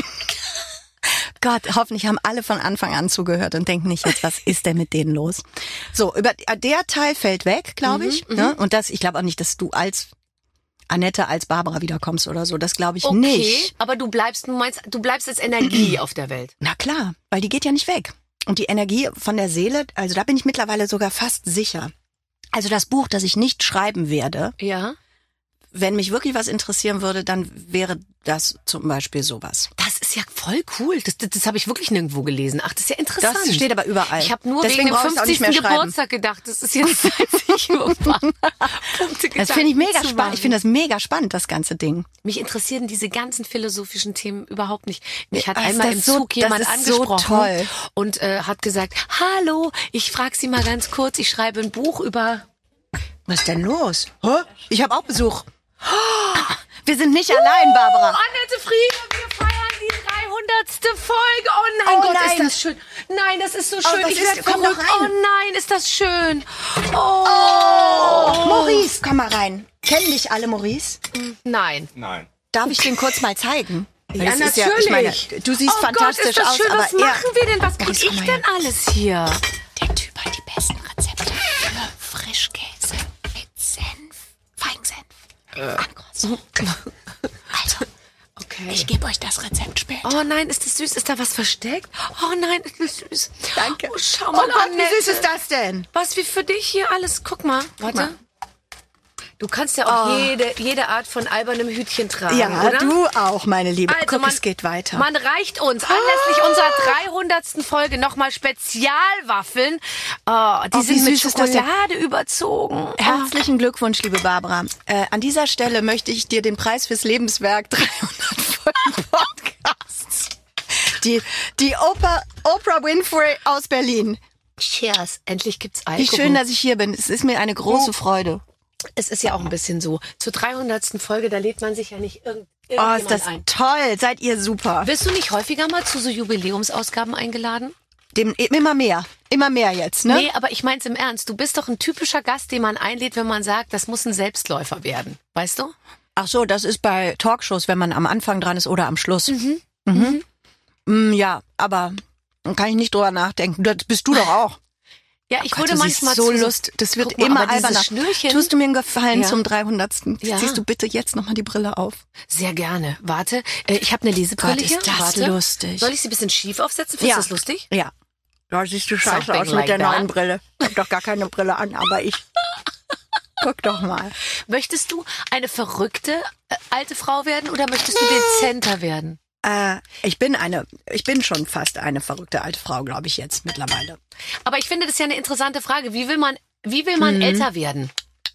Gott, hoffentlich haben alle von Anfang an zugehört und denken nicht jetzt, was ist denn mit denen los? So, über der Teil fällt weg, glaube ich. Mhm, ne? Und das, ich glaube auch nicht, dass du als Annette als Barbara wiederkommst oder so. Das glaube ich Okay, nicht. aber du bleibst, du meinst, du bleibst als Energie auf der Welt. Na klar, weil die geht ja nicht weg. Und die Energie von der Seele, also da bin ich mittlerweile sogar fast sicher. Also das Buch, das ich nicht schreiben werde, Ja. wenn mich wirklich was interessieren würde, dann wäre das zum Beispiel sowas. Das ist ja voll cool. Das, das, das habe ich wirklich nirgendwo gelesen. Ach, das ist ja interessant. Das steht aber überall. Ich habe nur Deswegen wegen dem brauche ich es auch nicht mehr fünfzigsten schreiben. Geburtstag gedacht. Das ist jetzt Zeit, sich über ein paar Punkte Das finde ich mega Gedanken zu spannend. machen. Ich finde das mega spannend, das ganze Ding. Mich interessieren diese ganzen philosophischen Themen überhaupt nicht. Mich hat Ah, ist einmal das im so- Zug jemand das ist so angesprochen toll. und äh, hat gesagt, hallo, ich frage Sie mal ganz kurz, ich schreibe ein Buch über... Was ist denn los? Hä? Ich habe auch Besuch. Wir sind nicht allein, Barbara. Annette Frieda, wir feiern die dreihundertste Folge. Oh mein Oh Gott, nein. ist das schön. Nein, das ist so schön. was ich ist- werde komm doch verrückt. rein. Oh nein, ist das schön. Oh. Oh, Maurice, komm mal rein. Kennen dich alle, Maurice? Nein. Nein. Darf ich den kurz mal zeigen? Weil Ja, das ist natürlich. ich meine, du siehst oh fantastisch Gott, ist das aus, schön. aber Was er, machen wir denn? Was krieg Maurice, komm ich mal denn her. alles hier? Der Typ hat die besten Rezepte für Frischkäse mit Senf, Feinsenf, Angrosso. Also, Okay. ich gebe euch das Rezept später. Oh nein, ist das süß? Ist da was versteckt? Oh nein, ist das süß. Danke. Oh, schau Oh mal, Gott, Annette. wie süß ist das denn? Was wie für dich hier alles. Guck mal, warte. mal. Du kannst ja auch Oh. jede, jede Art von albernem Hütchen tragen, Ja, oder? du auch, meine Liebe. Also Guck, man, es geht weiter. Man reicht uns anlässlich unserer dreihundertsten Folge nochmal Spezialwaffeln. Oh, die Oh, wie sind mit süß ist das denn? Schokolade überzogen. Herzlichen Glückwunsch, liebe Barbara. Äh, an dieser Stelle möchte ich dir den Preis fürs Lebenswerk dreihundert Folgen Podcasts. Die, die Oprah, Oprah Winfrey aus Berlin. Cheers. Endlich gibt's Wie Alkohol. schön, dass ich hier bin. Es ist mir eine große Freude. Es ist ja auch ein bisschen so. Zur dreihundertsten Folge, da lädt man sich ja nicht irgend, Oh, irgendjemand ist das ein. toll. Seid ihr super. Wirst du nicht häufiger mal zu so Jubiläumsausgaben eingeladen? Dem, immer mehr. Immer mehr jetzt, ne? Nee, aber ich mein's im Ernst. Du bist doch ein typischer Gast, den man einlädt, wenn man sagt, das muss ein Selbstläufer werden. Weißt du? Ach so, das ist bei Talkshows, wenn man am Anfang dran ist oder am Schluss. Mhm. Mhm. Mm, ja, aber dann kann ich nicht drüber nachdenken. Das bist du doch auch. Ja, ich Gott, würde du siehst manchmal so zu Lust. Das wird Guck mal, immer aber dieses alberner. Schnürchen- Tust du mir einen Gefallen Ja. zum dreihundertsten Ja. Ziehst du bitte jetzt nochmal die Brille auf? Sehr gerne. Warte, äh, ich habe eine Lesebrille Gott, ist hier. das Warte. lustig. Soll ich sie ein bisschen schief aufsetzen? Findest du das lustig? Ja. Da siehst du scheiße Something aus mit like der that. neuen Brille. Ich hab doch gar keine Brille an, aber ich... Guck doch mal. Möchtest du eine verrückte äh, alte Frau werden oder möchtest du dezenter werden? Äh, ich bin eine, ich bin schon fast eine verrückte alte Frau, glaube ich jetzt mittlerweile. Aber ich finde das ja eine interessante Frage. Wie will man, wie will man älter werden?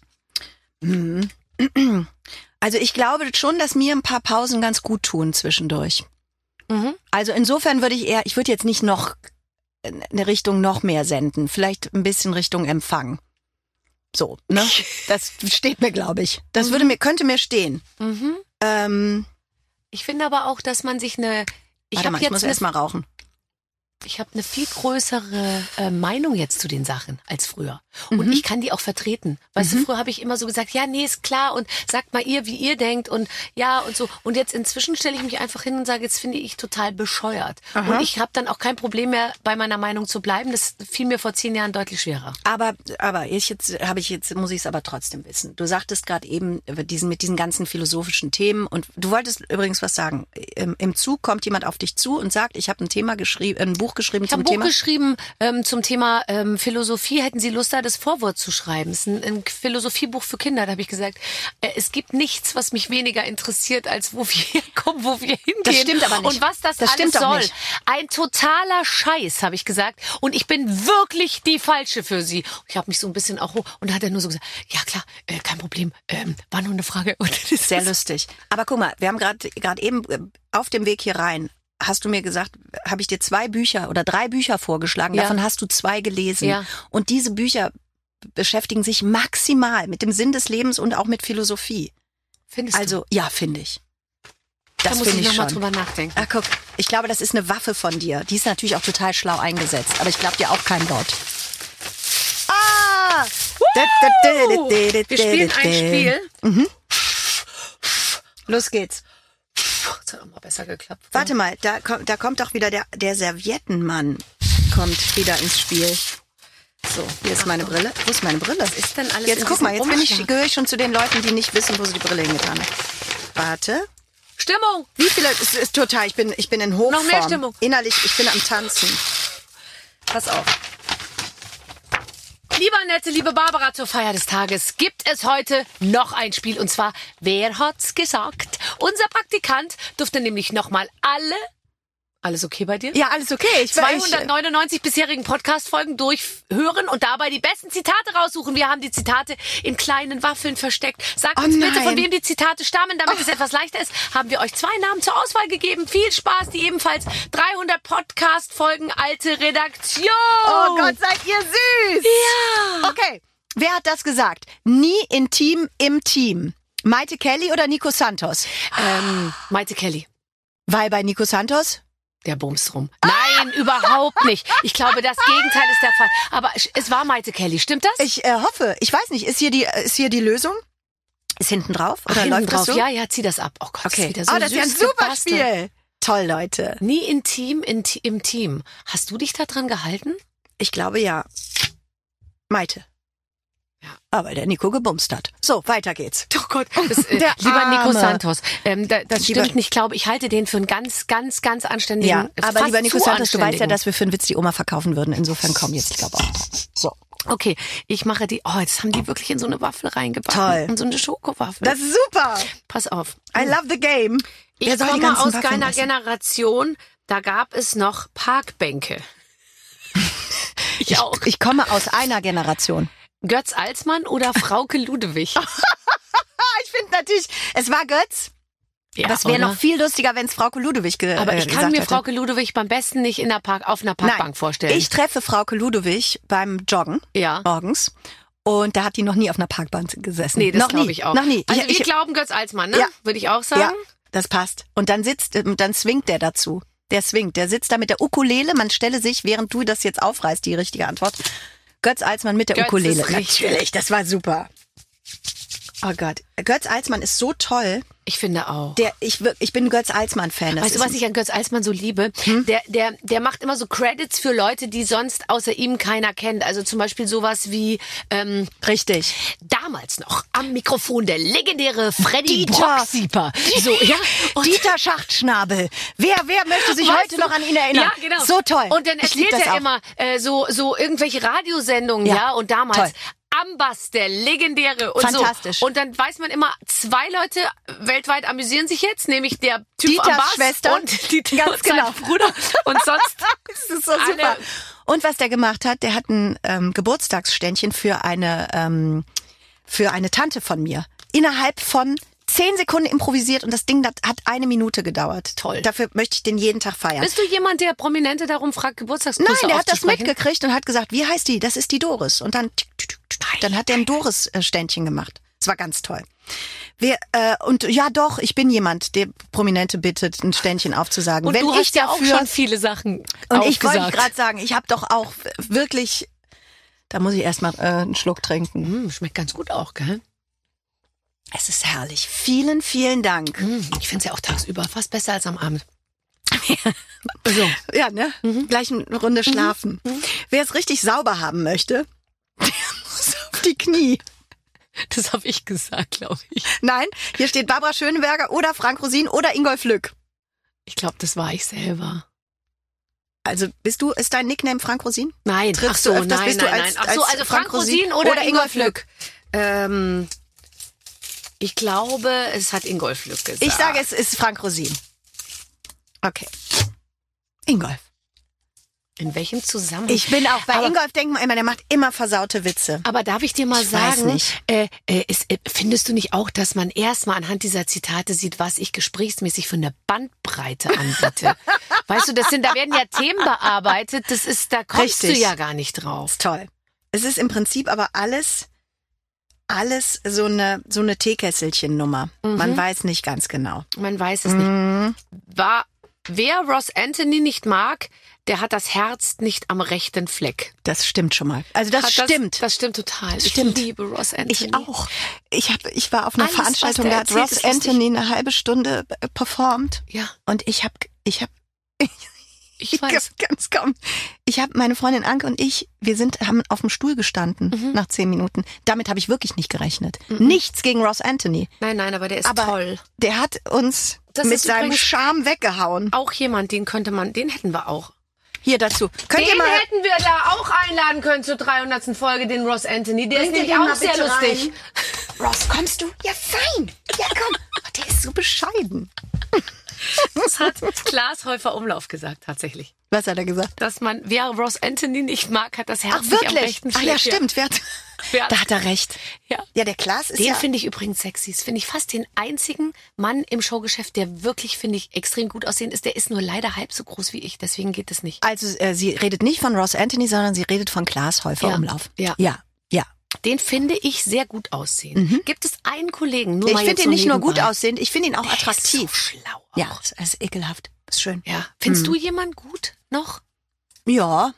Also ich glaube schon, dass mir ein paar Pausen ganz gut tun zwischendurch. Mhm. Also insofern würde ich eher, ich würde jetzt nicht noch eine Richtung noch mehr senden, vielleicht ein bisschen Richtung Empfang. So, ne? Das steht mir, glaube ich. Das würde mir, könnte mir stehen. Mhm. Ähm, Ich finde aber auch, dass man sich eine, ich warte habe mal, ich jetzt muss eine, erst mal rauchen. ich habe eine viel größere äh, Meinung jetzt zu den Sachen als früher. Und ich kann die auch vertreten. Weißt du, früher habe ich immer so gesagt, ja, nee, ist klar und sagt mal ihr, wie ihr denkt und ja und so. Und jetzt inzwischen stelle ich mich einfach hin und sage, jetzt finde ich total bescheuert. Und ich habe dann auch kein Problem mehr, bei meiner Meinung zu bleiben. Das fiel mir vor zehn Jahren deutlich schwerer. Aber, aber ich jetzt habe ich jetzt muss ich es aber trotzdem wissen. Du sagtest gerade eben über diesen mit diesen ganzen philosophischen Themen und du wolltest übrigens was sagen. Im, im Zug kommt jemand auf dich zu und sagt, ich habe ein Thema geschrieben, ein Buch Buch geschrieben Ich habe zum ein Buch Thema? geschrieben ähm, zum Thema ähm, Philosophie. Hätten Sie Lust, da das Vorwort zu schreiben? Es ist ein, ein Philosophiebuch für Kinder. Da habe ich gesagt, äh, es gibt nichts, was mich weniger interessiert, als wo wir herkommen, wo wir hingehen. Das stimmt aber nicht. Und was das, Das alles stimmt doch soll. nicht. Ein totaler Scheiß, habe ich gesagt. Und ich bin wirklich die Falsche für Sie. Ich habe mich so ein bisschen auch hoch. Und da hat er nur so gesagt, ja klar, äh, kein Problem. Ähm, war nur eine Frage. Und das ist Sehr lustig. Aber guck mal, wir haben gerade gerade eben äh, auf dem Weg hier rein, hast du mir gesagt, habe ich dir zwei Bücher oder drei Bücher vorgeschlagen. Ja. Davon hast du zwei gelesen. Ja. Und diese Bücher beschäftigen sich maximal mit dem Sinn des Lebens und auch mit Philosophie. Findest du? Also, ja, finde ich. Da Das muss finde ich ich nochmal schon. drüber nachdenken. Ah, guck, ich glaube, das ist eine Waffe von dir. Die ist natürlich auch total schlau eingesetzt, aber ich glaube dir auch kein Wort. Ah! Wir spielen ein Spiel. Los geht's. Das hat auch mal besser geklappt. Warte mal, da kommt, da kommt doch wieder der, der Serviettenmann kommt wieder ins Spiel. So, hier ist meine Brille. Wo ist meine Brille? Was ist denn alles Jetzt in guck mal, diesem jetzt bin ich, Umschlag? gehöre ich schon zu den Leuten, die nicht wissen, wo sie die Brille hingetan haben. Warte. Stimmung! Wie viele, es ist total, ich bin, ich bin in Hochform. Noch mehr Stimmung. Innerlich, ich bin am Tanzen. Pass auf. Lieber Annette, liebe Barbara, zur Feier des Tages gibt es heute noch ein Spiel. Und zwar, wer hat's gesagt? Unser Praktikant durfte nämlich nochmal alle... Alles okay bei dir? Ja, alles okay. Ich zweihundertneunundneunzig bisherigen Podcast-Folgen durchhören und dabei die besten Zitate raussuchen. Wir haben die Zitate in kleinen Waffeln versteckt. Sagt Oh uns bitte, nein. von wem die Zitate stammen, damit es etwas leichter ist. Haben wir euch zwei Namen zur Auswahl gegeben. Viel Spaß, die ebenfalls dreihundert Podcast-Folgen alte Redaktion. Oh Gott, seid ihr süß. Ja. Okay, wer hat das gesagt? Nie intim im Team. Maite Kelly oder Nico Santos? Ähm, Maite Kelly. Weil bei Nico Santos... Der Bums rum. Nein, überhaupt nicht. Ich glaube, das Gegenteil ist der Fall. Aber es war Maite Kelly, stimmt das? Ich äh, hoffe, ich weiß nicht, ist hier die ist hier die Lösung? Ist hinten drauf oder Ach, hinten läuft drauf. das so? Ja, ja, zieh das ab. Oh Gott, das ist Okay. wieder so oh, das ist ja ein süß super gebastelt. Spiel. Toll, Leute. Nie intim in, im Team. Hast du dich da dran gehalten? Ich glaube ja. Maite. Ja. Aber der Nico gebumst hat. So, weiter geht's. Oh Gott, das, äh, Der lieber Nico Arme. Santos. Ähm, da, das Lieber- stimmt nicht. Ich glaube, ich halte den für einen ganz, ganz, ganz anständigen. Ja, aber fast lieber Nico zu Santos, du weißt ja, anständigen. dass wir für einen Witz die Oma verkaufen würden. Insofern komm jetzt, ich glaube auch. So. Okay, ich mache die. Oh, jetzt haben die wirklich in so eine Waffel reingebacken. Toll. In so eine Schokowaffel. Das ist super. Pass auf. I love the game. Wer Ich soll die komme ganzen aus Waffeln einer essen? Generation, da gab es noch Parkbänke. Ich, Ich, auch. ich komme aus einer Generation. Götz Alsmann oder Frauke Ludewig? Ich finde natürlich, es war Götz. Ja, aber es wäre oder? noch viel lustiger, wenn es Frauke Ludewig ge Aber äh, ich kann gesagt mir hätte. Frauke Ludewig beim besten nicht in der Park, auf einer Parkbank Nein, vorstellen. ich treffe Frauke Ludewig beim Joggen ja. morgens und da hat die noch nie auf einer Parkbank gesessen. Nee, das noch glaube nie. ich auch. Noch nie. Also ich, wir ich, glauben Götz Alsmann, ne? Ja. Würde ich auch sagen. ja, das passt. Und dann sitzt, ähm, dann swingt der dazu. Der swingt. Der sitzt da mit der Ukulele. Man stelle sich, während du das jetzt aufreißt, die richtige Antwort. Götz Alsmann mit der Götz Ukulele. ist richtig. Natürlich, das war super. Oh Gott. Götz Alsmann ist so toll. Ich finde auch. Der, ich, wir- ich bin ein Götz Alsmann-Fan. Das Weißt du, ist was ich an Götz Alsmann so liebe? Hm? Der, der, der macht immer so Credits für Leute, die sonst außer ihm keiner kennt. Also zum Beispiel sowas wie ähm, richtig. damals noch am Mikrofon der legendäre Freddy Dieter. Brocksieper. So, ja. Und Dieter Schachtschnabel. Wer, wer möchte sich Weißt heute du? noch an ihn erinnern? Ja, genau. So toll. Und dann Ich lieb erzählt das er auch. immer äh, so, so irgendwelche Radiosendungen, ja, Ja, und damals. toll. Ambas, der legendäre und Fantastisch. so. Und dann weiß man immer, zwei Leute weltweit amüsieren sich jetzt, nämlich der Typ Dieters am Bass Schwester. und die Ganz und sein genau. Bruder. Und sonst Das ist so alle- super. Und was der gemacht hat, der hat ein ähm, Geburtstagsständchen für eine ähm, für eine Tante von mir. Innerhalb von zehn Sekunden improvisiert und das Ding das hat eine Minute gedauert. Toll. Dafür möchte ich den jeden Tag feiern. Bist du jemand, der Prominente darum fragt, Geburtstagsgrüße Nein, der hat das aufzusprechen? mitgekriegt und hat gesagt, wie heißt die? Das ist die Doris. Und dann, tück, tück, tück, tück, dann hat er ein Doris-Ständchen gemacht. Das war ganz toll. Wir, äh, und ja doch, ich bin jemand, der Prominente bittet, ein Ständchen aufzusagen. Und Wenn du ich hast ja auch dafür, schon viele Sachen und ich wollte aufgesagt. gerade sagen, ich habe doch auch wirklich, da muss ich erstmal äh, einen Schluck trinken. Hm, schmeckt ganz gut auch, gell? Es ist herrlich. Vielen, vielen Dank. Hm, ich finde es ja auch tagsüber fast besser als am Abend. So. Ja, ne? Gleich eine Runde schlafen. Wer es richtig sauber haben möchte, der muss auf die Knie. Das habe ich gesagt, glaube ich. Nein, hier steht Barbara Schöneberger oder Frank Rosin oder Ingolf Lück. Ich glaube, das war ich selber. Also bist du, ist dein Nickname Frank Rosin? Nein, Triffst ach so, du öfters, nein, bist du nein, als- nein. Ach so, als also Frank, Frank Rosin Rosin oder, oder Ingolf Ingolf Lück? Ähm, ich glaube, es hat Ingolf Lück gesagt. Ich sage, es ist Frank Rosin. Okay. Ingolf. In welchem Zusammenhang? Ich bin auch bei Aber- Ingolf, denkt man immer, der macht immer versaute Witze. Aber darf ich dir mal Ich weiß sagen, nicht. Äh, äh, ist, äh, findest du nicht auch, dass man erstmal anhand dieser Zitate sieht, was ich gesprächsmäßig für eine Bandbreite anbiete? Weißt du, das sind, da werden ja Themen bearbeitet, das ist, da kommst Richtig. du ja gar nicht drauf. Ist toll. Es ist im Prinzip aber alles, alles so eine, so eine Teekesselchen-Nummer. Mhm. Man weiß nicht ganz genau. Man weiß es nicht. Mhm. War, wer Ross Anthony nicht mag, der hat das Herz nicht am rechten Fleck. Das stimmt schon mal. Also das Hat stimmt. Das, das stimmt total. Stimmt. Ich liebe Ross Anthony. Ich auch. Ich hab, ich war auf einer Alles, Veranstaltung, was der da hat erzählt, Ross ist lustig. Anthony eine halbe Stunde äh, performt Ja, und ich hab, ich hab, ich weiß. ganz kaum. Ich habe meine Freundin Anke und ich, wir sind, haben auf dem Stuhl gestanden Mhm. nach zehn Minuten. Damit habe ich wirklich nicht gerechnet. Nichts gegen Ross Anthony. Nein, nein, aber der ist Aber toll. der hat uns Das mit ist seinem übrigens- Charme weggehauen. Auch jemand, den könnte man, den hätten wir auch. Hier dazu. Könnt ihr Den mal, hätten wir da auch einladen können zur dreihundertsten Folge, den Ross Anthony. Der ist Bringt ihr nämlich den auch mal sehr bitte lustig. rein? Ross, kommst du? Ja, fein. Ja, komm. Oh, der ist so bescheiden. Das hat Klaas Häufer Umlauf gesagt, tatsächlich. Was hat er gesagt? Dass man, wer Ross Anthony nicht mag, hat das Herz Ach, nicht am wirklich? rechten Ach Fleck. ja, stimmt. Wer hat, Wer- da hat er recht. Ja. Ja, der Klaas ist Den ja... finde ich übrigens sexy. Das finde ich fast den einzigen Mann im Showgeschäft, der wirklich, finde ich, extrem gut aussehend ist. Der ist nur leider halb so groß wie ich, deswegen geht es nicht. Also äh, sie redet nicht von Ross Anthony, sondern sie redet von Klaas Häufer Ja. Umlauf. Ja. Ja, ja. Den finde ich sehr gut aussehend. Gibt es einen Kollegen, nur Ich mal finde jetzt ihn so nicht nur gut nebenbei. aussehend, ich finde ihn auch Der attraktiv. Ist so schlau. Auch. Ja, es ist ekelhaft. Ist schön. Ja. Findest du jemanden gut noch? Ja.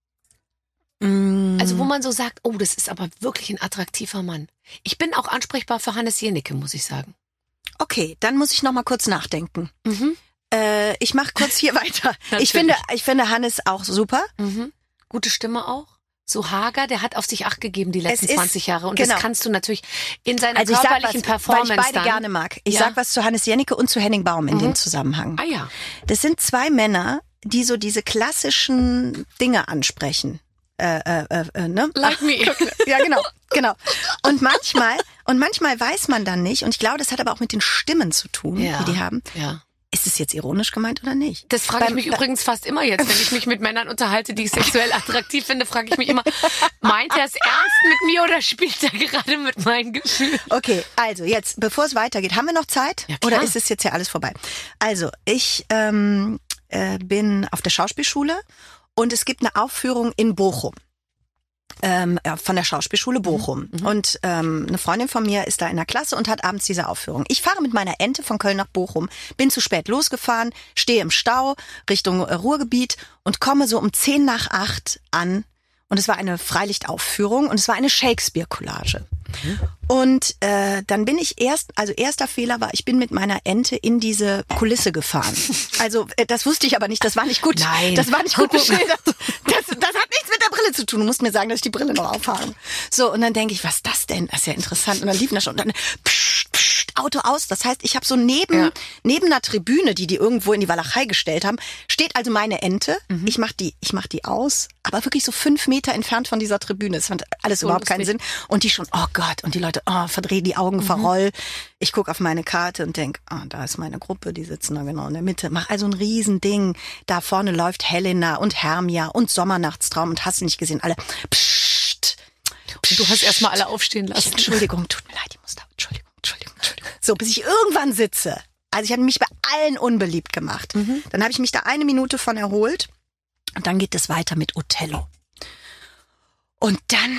Mm. Also wo man so sagt, oh, das ist aber wirklich ein attraktiver Mann. Ich bin auch ansprechbar für Hannes Jenicke, muss ich sagen. Okay, dann muss ich noch mal kurz nachdenken. Mhm. Äh, ich mache kurz hier weiter. Natürlich. Ich finde, ich finde Hannes auch super. Mhm. Gute Stimme auch. So hager, der hat auf sich Acht gegeben die letzten Es ist- zwanzig Jahre. Und genau. das kannst du natürlich in seiner Also ich sag was, körperlichen weil Performance ich beide dann. gerne mag. Ich Ja. sag was zu Hannes Jennecke und zu Henning Baum in Mhm. dem Zusammenhang. Ah ja. Das sind zwei Männer, die so diese klassischen Dinge ansprechen. Äh, äh, äh, ne? Like me. Ja, genau, genau. Und manchmal, und manchmal weiß man dann nicht, und ich glaube, das hat aber auch mit den Stimmen zu tun, Ja. die die haben. Ja. Ist es jetzt ironisch gemeint oder nicht? Das frage ich Beim- mich bei- übrigens fast immer jetzt, wenn ich mich mit Männern unterhalte, die ich sexuell attraktiv finde, frage ich mich immer, meint er es ernst mit mir oder spielt er gerade mit meinen Gefühlen? Okay, also jetzt, bevor es weitergeht, haben wir noch Zeit? Ja, klar. Oder ist es jetzt ja alles vorbei? Also, ich ähm, äh, bin auf der Schauspielschule und es gibt eine Aufführung in Bochum. Ähm, ja, von der Schauspielschule Bochum. Mhm. Und ähm, eine Freundin von mir ist da in der Klasse und hat abends diese Aufführung. Ich fahre mit meiner Ente von Köln nach Bochum, bin zu spät losgefahren, stehe im Stau Richtung äh, Ruhrgebiet und komme so um zehn nach acht an. Und es war eine Freilichtaufführung und es war eine Shakespeare-Collage. Und äh, dann bin ich erst, also erster Fehler war, ich bin mit meiner Ente in diese Kulisse gefahren. Also äh, das wusste ich aber nicht, das war nicht gut. Nein. Das war nicht gut beschildert. Das, das hat nichts mit der Brille zu tun. Du musst mir sagen, dass ich die Brille noch aufhabe. So, und dann denke ich, was ist das denn? Das ist ja interessant. Und dann liefen da schon, und dann pssst, pssst, Auto aus. Das heißt, ich habe so neben, Ja. neben einer Tribüne, die die irgendwo in die Walachei gestellt haben, steht also meine Ente. Ich mach die, ich mach die aus, aber wirklich so fünf Meter entfernt von dieser Tribüne. Das fand alles So überhaupt keinen Sinn. lustig. Und die schon, oh Gott, und die Leute, oh, verdrehen die Augen, verroll. Ich guck auf meine Karte und denk, ah, da ist meine Gruppe, die sitzen da genau in der Mitte. Mach also ein Riesending. Da vorne läuft Helena und Hermia und Sommernachtstraum und hast du nicht gesehen, alle. Psst. Und du hast erstmal alle aufstehen lassen. Entschuldigung, tut mir leid, ich muss da, Entschuldigung, Entschuldigung, Entschuldigung. So, bis ich irgendwann sitze. Also ich habe mich bei allen unbeliebt gemacht. Dann habe ich mich da eine Minute von erholt und dann geht es weiter mit Othello. Und dann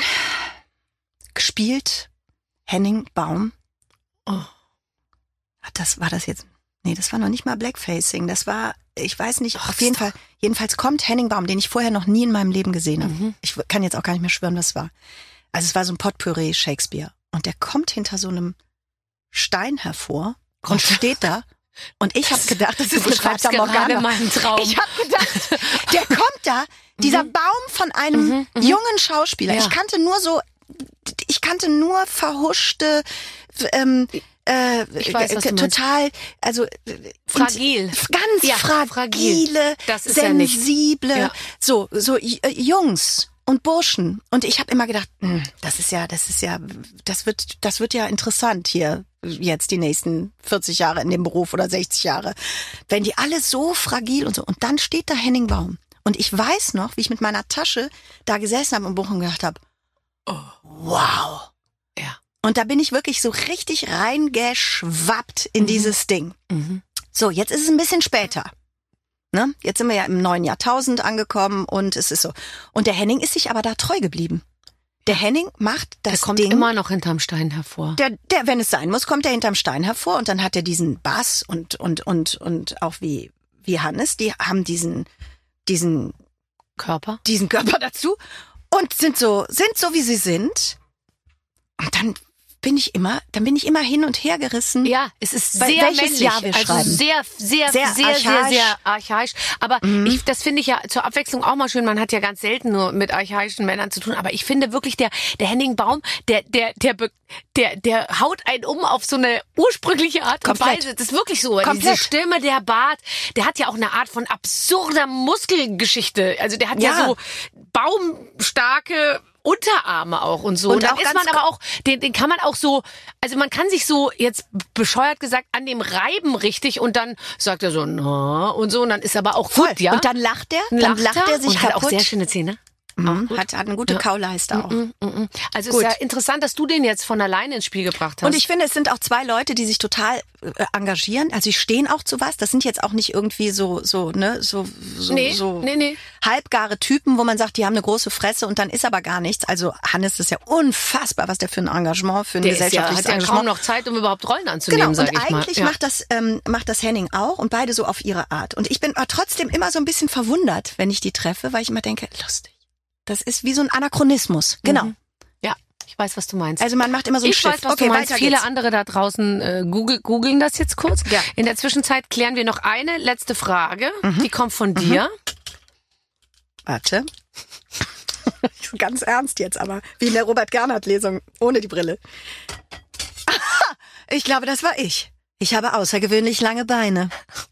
gespielt Henning Baum. Oh. Hat das, war das jetzt? Nee, das war noch nicht mal Blackfacing. Das war, ich weiß nicht, Ach, auf jeden stop. Fall. Jedenfalls kommt Henning Baum, den ich vorher noch nie in meinem Leben gesehen habe. Mhm. Ich kann jetzt auch gar nicht mehr schwören, was es war. Also es war so ein Potpourri Shakespeare. Und der kommt hinter so einem Stein hervor und steht da. Und ich habe gedacht, das Du ist eine beschreibst Fata gerade Morgana. meinen Traum. Ich habe gedacht, der kommt da, dieser Baum von einem jungen Schauspieler. Ja. Ich kannte nur so, ich kannte nur verhuschte, ähm, äh, Ich weiß, was du total, also Fragil. ganz Ja, fragile, fragil. Das ist ja nicht- sensible, Ja. so so äh, Jungs und Burschen. Und ich habe immer gedacht, hm, das ist ja, das ist ja, das wird, das wird ja interessant hier jetzt die nächsten vierzig Jahre in dem Beruf oder sechzig Jahre, wenn die alle so fragil und so. Und dann steht da Henning Baum. Und ich weiß noch, wie ich mit meiner Tasche da gesessen habe im Buch und gedacht habe, oh, wow. Ja. Und da bin ich wirklich so richtig reingeschwappt in mhm. dieses Ding. Mhm. So, jetzt ist es ein bisschen später. Ne? Jetzt sind wir ja im neuen Jahrtausend angekommen und es ist so. Und der Henning ist sich aber da treu geblieben. Der Henning macht das Der kommt Ding. immer noch hinterm Stein hervor. Der, der, wenn es sein muss, kommt er hinterm Stein hervor und dann hat er diesen Bass und und und und auch wie wie Hannes, die haben diesen diesen Körper. diesen Körper dazu und sind so sind so wie sie sind. Und dann bin ich immer, dann bin ich immer hin und her gerissen. Ja, es ist Weil sehr welches männlich, Jahr wir also schreiben. sehr, sehr, Sehr sehr, sehr, archaisch. sehr, sehr archaisch. Aber Mhm. ich, das finde ich ja zur Abwechslung auch mal schön. Man hat ja ganz selten nur mit archaischen Männern zu tun. Aber ich finde wirklich, der, der Henning Baum, der, der, der, be- der, der haut einen um auf so eine ursprüngliche Art und Komplett. Weise. Das ist wirklich so. Komplett. Diese Stimme, der Bart, der hat ja auch eine Art von absurder Muskelgeschichte. Also der hat ja, Ja. so baumstarke Unterarme auch und so. Und Und dann auch ist ganz man aber auch, den, den kann man auch so, also man kann sich so jetzt bescheuert gesagt an dem reiben richtig und dann sagt er so, na, und so und dann ist aber auch Voll. gut, ja. Und dann lacht er, dann lacht, lacht er sich und hat kaputt. auch sehr schöne Zähne. Mhm. Auch gut. Hat, hat eine gute Ja. Kauleiste auch. Mm, mm, mm. Also Gut. ist ja interessant, dass du den jetzt von alleine ins Spiel gebracht hast. Und ich finde, es sind auch zwei Leute, die sich total äh, engagieren. Also die stehen auch zu was. Das sind jetzt auch nicht irgendwie so so ne so so, Nee, so nee, nee. halbgare Typen, wo man sagt, die haben eine große Fresse und dann ist aber gar nichts. Also Hannes ist ja unfassbar, was der für ein Engagement, für ein der ist ja, gesellschaftliches hat ja Engagement. kaum noch Zeit, um überhaupt Rollen anzunehmen, Genau, sag und ich mal. eigentlich Ja. macht das ähm, macht das Henning auch und beide so auf ihre Art. Und ich bin aber trotzdem immer so ein bisschen verwundert, wenn ich die treffe, weil ich immer denke, lustig. Das ist wie so ein Anachronismus. Genau. Mhm. Ja, ich weiß, was du meinst. Also man macht immer so ein Ich Schiff. weiß, was okay, du meinst. weiter Viele geht's. andere da draußen äh, google, googeln das jetzt kurz. Ja. In der Zwischenzeit klären wir noch eine letzte Frage. Mhm. Die kommt von dir. Warte. Ganz ernst jetzt, aber wie in der Robert-Gernhardt-Lesung, ohne die Brille. Aha, ich glaube, das war ich. Ich habe außergewöhnlich lange Beine.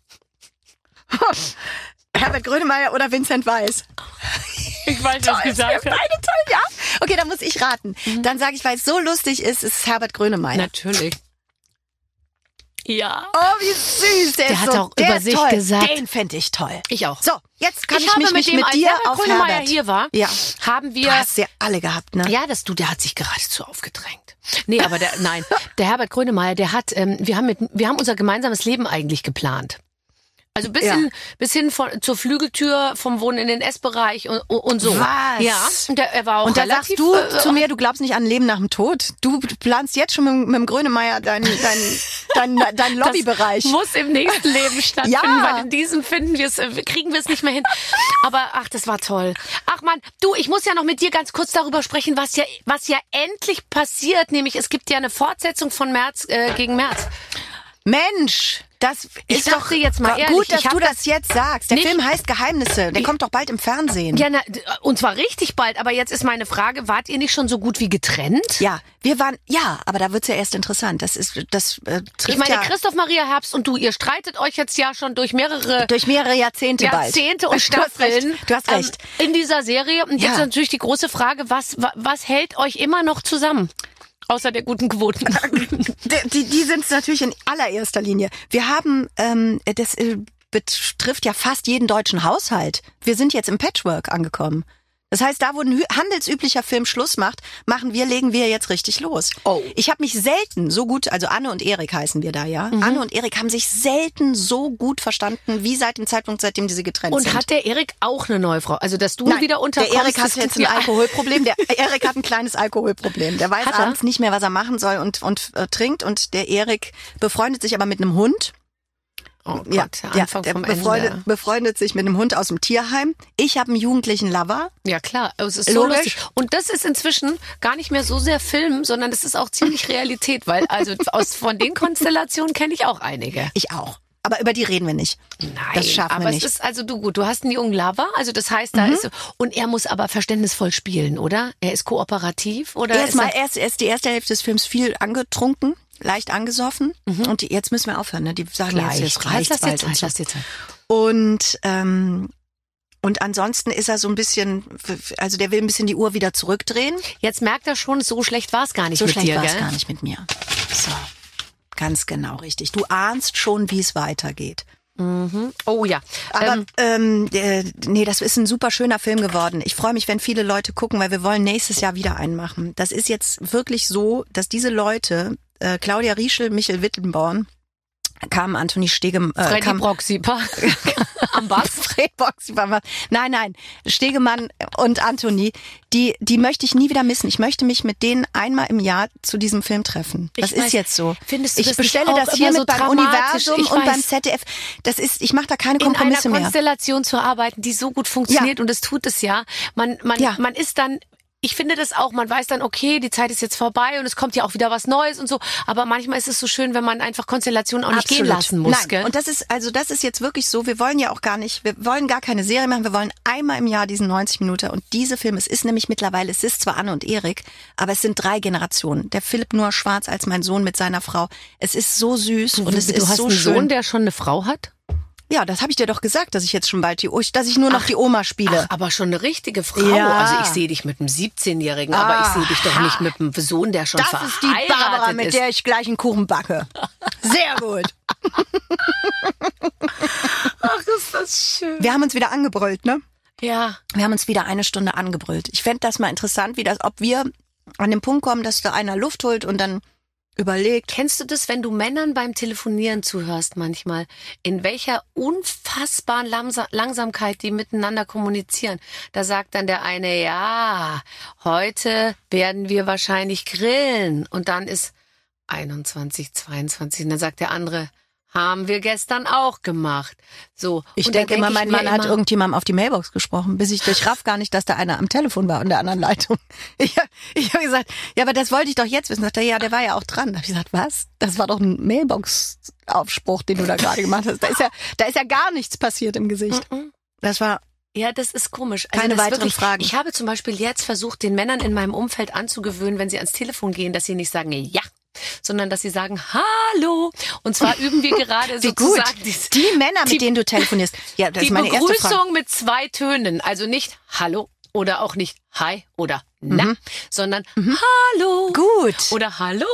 Herbert Grönemeyer oder Vincent Weiss? Ich weiß, was gesagt Beide toll, ja? Okay, dann muss ich raten. Dann sage ich, weil es so lustig ist, ist es Herbert Grönemeyer. Natürlich. Ja. Oh, wie süß. Der, Der ist hat so, auch der über ist sich toll. gesagt. Den fände ich toll. Ich auch. So, jetzt kann ich ich, habe mich mit nicht dem, mit als dir Herbert auf Grönemeyer Herbert. hier war, Ja. haben wir... Du hast ja alle gehabt, ne? Ja, das du, der hat sich geradezu aufgedrängt. Nee, aber der, nein, der Herbert Grönemeyer, der hat, ähm, wir haben mit, wir haben unser gemeinsames Leben eigentlich geplant. Also bis Ja. hin, bis hin von, zur Flügeltür, vom Wohnen in den Essbereich und, und so. Was? Ja, und der, er war auch Und da relativ, sagst du äh, zu mir, du glaubst nicht an Leben nach dem Tod. Du planst jetzt schon mit, mit dem Grönemeyer deinen dein, dein, dein Lobbybereich. Das muss im nächsten Leben stattfinden, Ja. weil in diesem finden wir es, äh, kriegen wir es nicht mehr hin. Aber ach, das war toll. Ach man, du, ich muss ja noch mit dir ganz kurz darüber sprechen, was ja, was ja endlich passiert, nämlich es gibt ja eine Fortsetzung von März äh, gegen März. Mensch, das Ich ist dachte doch jetzt mal ehrlich, gut, dass ich hab du das jetzt sagst. Der nicht- Film heißt Geheimnisse. Der kommt doch bald im Fernsehen. Ja, na, und zwar richtig bald. Aber jetzt ist meine Frage, wart ihr nicht schon so gut wie getrennt? Ja, wir waren, ja, aber da wird's ja erst interessant. Das ist, das äh, trifft Ich meine, ja Christoph Maria Herbst und du, ihr streitet euch jetzt ja schon durch mehrere durch mehrere Jahrzehnte, Jahrzehnte und bald. Du hast recht. Staffeln Du hast recht. Ähm, in dieser Serie. Und Ja. jetzt ist natürlich die große Frage, was, wa- was hält euch immer noch zusammen? Außer der guten Quoten. Die, die, die sind es natürlich in allererster Linie. Wir haben, ähm, das äh, betrifft ja fast jeden deutschen Haushalt. Wir sind jetzt im Patchwork angekommen. Das heißt, da wo ein hü- handelsüblicher Film Schluss macht, machen wir, legen wir jetzt richtig los. Oh. Ich habe mich selten so gut, also Anne und Erik heißen wir da, ja. Mhm. Anne und Erik haben sich selten so gut verstanden, wie seit dem Zeitpunkt, seitdem die sie getrennt Und sind. hat der Erik auch eine neue Frau? Also, dass du Nein, wieder unterkommst? der Erik hat das- jetzt ein ja. Alkoholproblem. Der Erik hat ein kleines Alkoholproblem. Der weiß Hat er? abends nicht mehr, was er machen soll und, und äh, trinkt. Und der Erik befreundet sich aber mit einem Hund. Oh Gott, Ja, der ja, Anfang der vom befreundet, Ende. befreundet sich mit einem Hund aus dem Tierheim. Ich habe einen jugendlichen Lover. Ja, klar. Es ist so Logisch. lustig. Und das ist inzwischen gar nicht mehr so sehr Film, sondern das ist auch ziemlich Realität, weil also aus, von den Konstellationen kenne ich auch einige. Ich auch. Aber über die reden wir nicht. Nein, Das schaffen aber wir nicht. es ist also du gut, du hast einen jungen Lover, also das heißt, da ist und er muss aber verständnisvoll spielen, oder? Er ist kooperativ oder Er ist, ist mal, er, er, ist, er ist die erste Hälfte des Films viel angetrunken. leicht angesoffen. Mhm. Und die, jetzt müssen wir aufhören. Ne? Die sagen Gleich. jetzt, jetzt reicht's bald. Zeit, Und, so. lass dir Zeit. und, ähm, und ansonsten ist er so ein bisschen, also der will ein bisschen die Uhr wieder zurückdrehen. Jetzt merkt er schon, so schlecht war es gar nicht so mit schlecht dir, war es gell? gar nicht mit mir. So, ganz genau richtig. Du ahnst schon, wie es weitergeht. Mhm. Oh ja. Aber ähm, ähm, äh, nee, das ist ein super schöner Film geworden. Ich freue mich, wenn viele Leute gucken, weil wir wollen nächstes Jahr wieder einen machen. Das ist jetzt wirklich so, dass diese Leute, äh, Claudia Rieschel, Michael Wittenborn, kam Anthony Stegemann, äh, Freddy kam Broxieper am Bass. Fred Broxieper. Nein, nein, Stegemann und Anthony, die die möchte ich nie wieder missen. Ich möchte mich mit denen einmal im Jahr zu diesem Film treffen. Das Ich ist weiß, jetzt so. findest du ich das nicht bestelle auch das hier immer mit so beim dramatisch? Universum Ich und weiß. beim Z D F. Das ist, ich mache da keine In Kompromisse einer mehr. Konstellation zu arbeiten, die so gut funktioniert und es tut es ja. Man, man, Ja. man ist dann, ich finde das auch, man weiß dann, okay, die Zeit ist jetzt vorbei und es kommt ja auch wieder was Neues und so. Aber manchmal ist es so schön, wenn man einfach Konstellationen auch nicht Absolut. gehen lassen muss. Nein. Gell? Und das ist, also das ist jetzt wirklich so, wir wollen ja auch gar nicht, wir wollen gar keine Serie machen, wir wollen einmal im Jahr diesen neunzig Minuten und diese Filme, es ist nämlich mittlerweile, es ist zwar Anne und Erik, aber es sind drei Generationen. Der Philipp Noah Schwarz als mein Sohn mit seiner Frau. Es ist so süß und es du ist hast so einen schön. Sohn, der schon eine Frau hat? Ja, das habe ich dir doch gesagt, dass ich jetzt schon bald die, dass ich nur noch die Oma spiele. Ach, aber schon eine richtige Frau. Ja. Also ich sehe dich mit einem siebzehnjährigen, aber ich sehe dich doch nicht mit einem Sohn, der schon Das verheiratet ist die Barbara, mit ist. der ich gleich einen Kuchen backe. Sehr gut. Ach, ist das schön. Wir haben uns wieder angebrüllt, ne? Ja. Wir haben uns wieder eine Stunde angebrüllt. Ich fände das mal interessant, wie das, ob wir an den Punkt kommen, dass da einer Luft holt und dann überlegt. Kennst du das, wenn du Männern beim Telefonieren zuhörst manchmal, in welcher unfassbaren Lamsa- Langsamkeit die miteinander kommunizieren? Da sagt dann der eine, ja, heute werden wir wahrscheinlich grillen. Und dann ist einundzwanzig, zweiundzwanzig. Und dann sagt der andere, haben wir gestern auch gemacht. So. Ich Und dann denke immer, denk mein ich mir Mann hat immer, irgendjemandem auf die Mailbox gesprochen, bis ich durchraff gar nicht, dass da einer am Telefon war in der anderen Leitung. Ich, ich habe gesagt, ja, aber das wollte ich doch jetzt wissen. Sagt er, ja, der war ja auch dran. Da habe ich gesagt, was? Das war doch ein Mailbox-Aufspruch, den du da gerade gemacht hast. Da ist ja, da ist ja gar nichts passiert im Gesicht. Das war Ja, das ist komisch. Keine das ist weiteren wirklich, Fragen. Ich habe zum Beispiel jetzt versucht, den Männern in meinem Umfeld anzugewöhnen, wenn sie ans Telefon gehen, dass sie nicht sagen, ja, sondern dass sie sagen, hallo. Und zwar üben wir gerade wie gut. sozusagen dies- Die Männer, mit die- denen du telefonierst. Ja, das die ist meine erste Frage. Begrüßung mit zwei Tönen. Also nicht hallo oder auch nicht hi oder na, Mhm. sondern hallo. Gut. Oder hallo.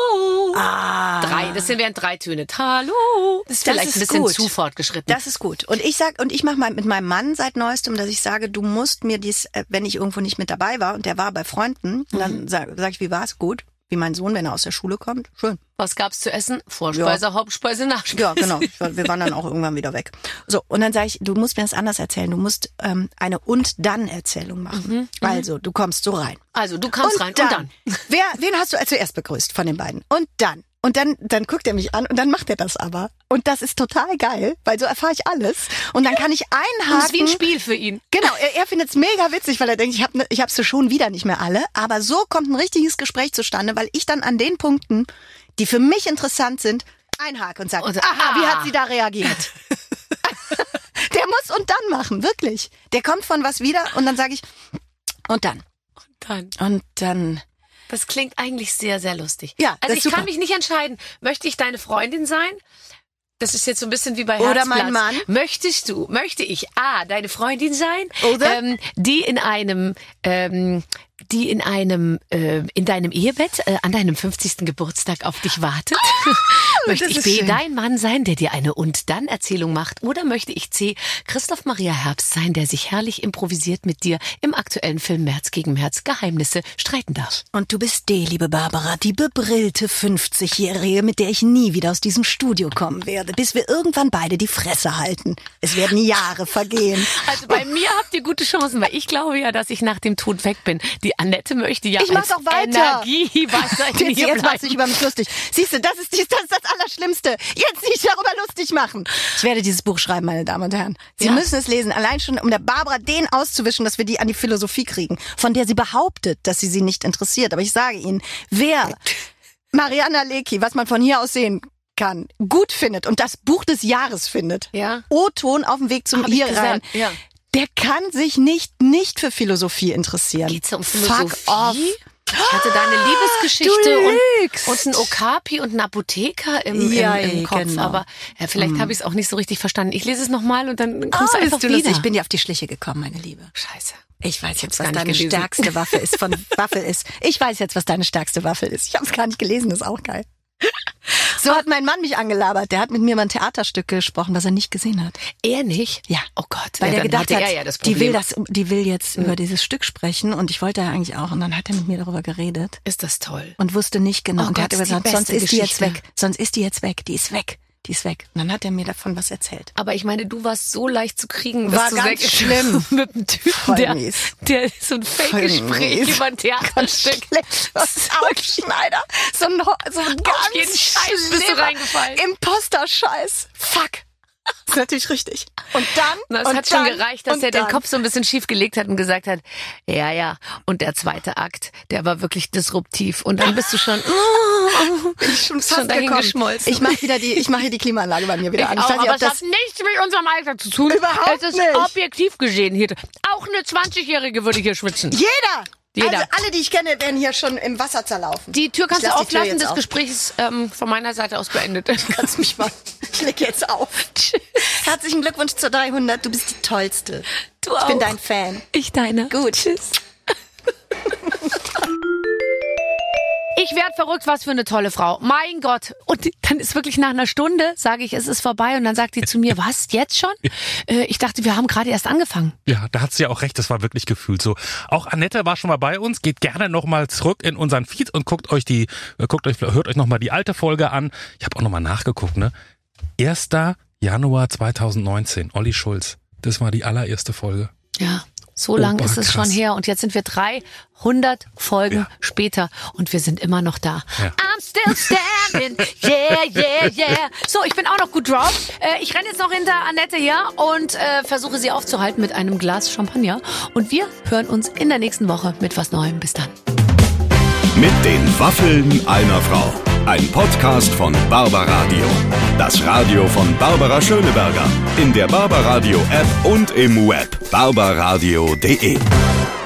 Ah. Drei, das sind wären drei Töne. Hallo. Das ist Das vielleicht ist ein bisschen gut. zu fortgeschritten. Das ist gut. Und ich sag, und ich mache mal mit meinem Mann seit neuestem, dass ich sage, du musst mir dies, äh, wenn ich irgendwo nicht mit dabei war und der war bei Freunden, und dann sage sag ich, wie war's? Gut. Wie mein Sohn, wenn er aus der Schule kommt. Schön. Was gab's zu essen? Vorspeise, Hauptspeise, Nachspeise. Ja, genau. Wir waren dann auch irgendwann wieder weg. So, und dann sage ich, du musst mir das anders erzählen. Du musst ähm, eine Und-Dann-Erzählung machen. Also, du kommst so rein. Also, du kamst und rein dann, und dann. Wer, wen hast du zuerst begrüßt von den beiden? Und dann. Und dann, dann guckt er mich an und dann macht er das aber. Und das ist total geil, weil so erfahre ich alles. Und dann kann ich einhaken. Das ist wie ein Spiel für ihn. Genau, er, er findet es mega witzig, weil er denkt, ich habe ich hab sie schon wieder nicht mehr alle. Aber so kommt ein richtiges Gespräch zustande, weil ich dann an den Punkten, die für mich interessant sind, einhake und sage, Und- aha, wie ah. hat sie da reagiert? Der muss und dann machen, wirklich. Der kommt von was wieder und dann sage ich, und dann. Dann. Und dann. Das klingt eigentlich sehr, sehr lustig. Ja, das also ist ich super. kann mich nicht entscheiden. Möchte ich deine Freundin sein? Das ist jetzt so ein bisschen wie bei Oder Herzplatz. mein Mann. Möchtest du, möchte ich A, deine Freundin sein, Oder? ähm, die in einem, ähm, die in einem, äh, in deinem Ehebett äh, an deinem fünfzigsten Geburtstag auf dich wartet? Möchte das ich ist B, schön. dein Mann sein, der dir eine Und-Dann-Erzählung macht? Oder möchte ich C, Christoph Maria Herbst sein, der sich herrlich improvisiert mit dir im aktuellen Film März gegen März Geheimnisse streiten darf? Und du bist D, liebe Barbara, die bebrillte fünfzigjährige, mit der ich nie wieder aus diesem Studio kommen werde, bis wir irgendwann beide die Fresse halten. Es werden Jahre vergehen. Also bei mir habt ihr gute Chancen, weil ich glaube ja, dass ich nach dem Tod weg bin. Die Annette möchte ja Ich mach als doch weiter. Energie weiterhin Jetzt, hier jetzt machst du dich bleiben. über mich lustig. Siehst du, das ist, die, das ist das Allerschlimmste. Jetzt nicht darüber lustig machen. Ich werde dieses Buch schreiben, meine Damen und Herren. Sie Ja. müssen es lesen. Allein schon, um der Barbara den auszuwischen, dass wir die an die Philosophie kriegen, von der sie behauptet, dass sie sie nicht interessiert. Aber ich sage Ihnen, wer Mariana Lecki, was man von hier aus sehen kann, gut findet und das Buch des Jahres findet, Ja. O-Ton auf dem Weg zum Hab ich hier rein, gesagt, ja. der kann sich nicht nicht für Philosophie interessieren. Geht's da um Fuck off. Philosophie? Ich hatte da eine Liebesgeschichte Du und, lügst. und einen Okapi und einen Apotheker im, Ja, im, im Kopf. genau. Aber ja, vielleicht Hm. habe ich es auch nicht so richtig verstanden. Ich lese es nochmal und dann kommst Oh, du einfach du das? wieder. Ich bin dir auf die Schliche gekommen, meine Liebe. Scheiße. Ich weiß jetzt, gar was nicht deine gelesen. stärkste Waffe ist von Waffel ist. Ich weiß jetzt, was deine stärkste Waffe ist. Ich habe es gar nicht gelesen, das ist auch geil. So hat mein Mann mich angelabert. Der hat mit mir mal ein Theaterstück gesprochen, was er nicht gesehen hat. Er nicht? Ja. Oh Gott. Weil ja, er dann gedacht hatte hat, er ja das die Problem. will das, die will jetzt über dieses Stück sprechen und ich wollte ja eigentlich auch. Und dann hat er mit mir darüber geredet Ist das toll. und wusste nicht genau. Oh und er Gott, hat ist die gesagt, sonst beste ist die jetzt Geschichte. weg. Sonst ist die jetzt weg. Die ist weg. Die ist weg. Und dann hat er mir davon was erzählt. Aber ich meine, du warst so leicht zu kriegen. War dass du ganz sehr- schlimm. Mit einem Typen, Voll der, mies. der so ein Fake-Gespräch mies. über ein Theaterstück. Was Aufschneider. So ein, Ho- so ein ganz Auf jeden Scheiß bist du schlimmer reingefallen. Imposter-Scheiß. Fuck. Das ist natürlich richtig. Und dann, Na, es und hat schon dann, gereicht, dass und er den dann. Kopf so ein bisschen schief gelegt hat und gesagt hat, ja, ja. Und der zweite Akt, der war wirklich disruptiv. Und dann bist du schon, Bin ich schon fast schon dahin gekommen. geschmolzen. Ich mache wieder die, ich mache hier die Klimaanlage bei mir wieder an. Ich auch, weiß nicht, aber ob es das hat nichts mit unserem Alter zu tun. Überhaupt es ist nicht. objektiv gesehen hier. Auch eine zwanzigjährige würde hier schwitzen. jeder. Jeder. Also alle, die ich kenne, werden hier schon im Wasser zerlaufen. Die Tür kannst Ich du lass die Tür auflassen, jetzt das auf. Gespräch ist ähm, von meiner Seite aus beendet. Kannst mich mal. Ich leg jetzt auf. Herzlichen Glückwunsch zur dreihundert. Du bist die Tollste. Du Ich bin auch. dein Fan. Ich deine. Gut. Tschüss. Ich werd verrückt, was für eine tolle Frau. Mein Gott. Und dann ist wirklich nach einer Stunde, sage ich, es ist vorbei. Und dann sagt die zu mir, was, jetzt schon? Äh, ich dachte, wir haben gerade erst angefangen. Ja, da hat sie ja auch recht, das war wirklich gefühlt so. Auch Annette war schon mal bei uns, geht gerne nochmal zurück in unseren Feed und guckt euch die, äh, guckt euch, hört euch nochmal die alte Folge an. Ich habe auch nochmal nachgeguckt, ne? erster Januar zweitausendneunzehn, Olli Schulz. Das war die allererste Folge. Ja, so lang Opa, ist es krass. schon her. Und jetzt sind wir dreihundert Folgen Ja. später und wir sind immer noch da. Ja. I'm still standing, yeah, yeah, yeah. So, ich bin auch noch gut drauf. Äh, ich renne jetzt noch hinter Annette her und äh, versuche sie aufzuhalten mit einem Glas Champagner. Und wir hören uns in der nächsten Woche mit was Neuem. Bis dann. Mit den Waffeln einer Frau. Ein Podcast von Barbaradio. Das Radio von Barbara Schöneberger. In der Barbaradio App und im Web barbaradio punkt de.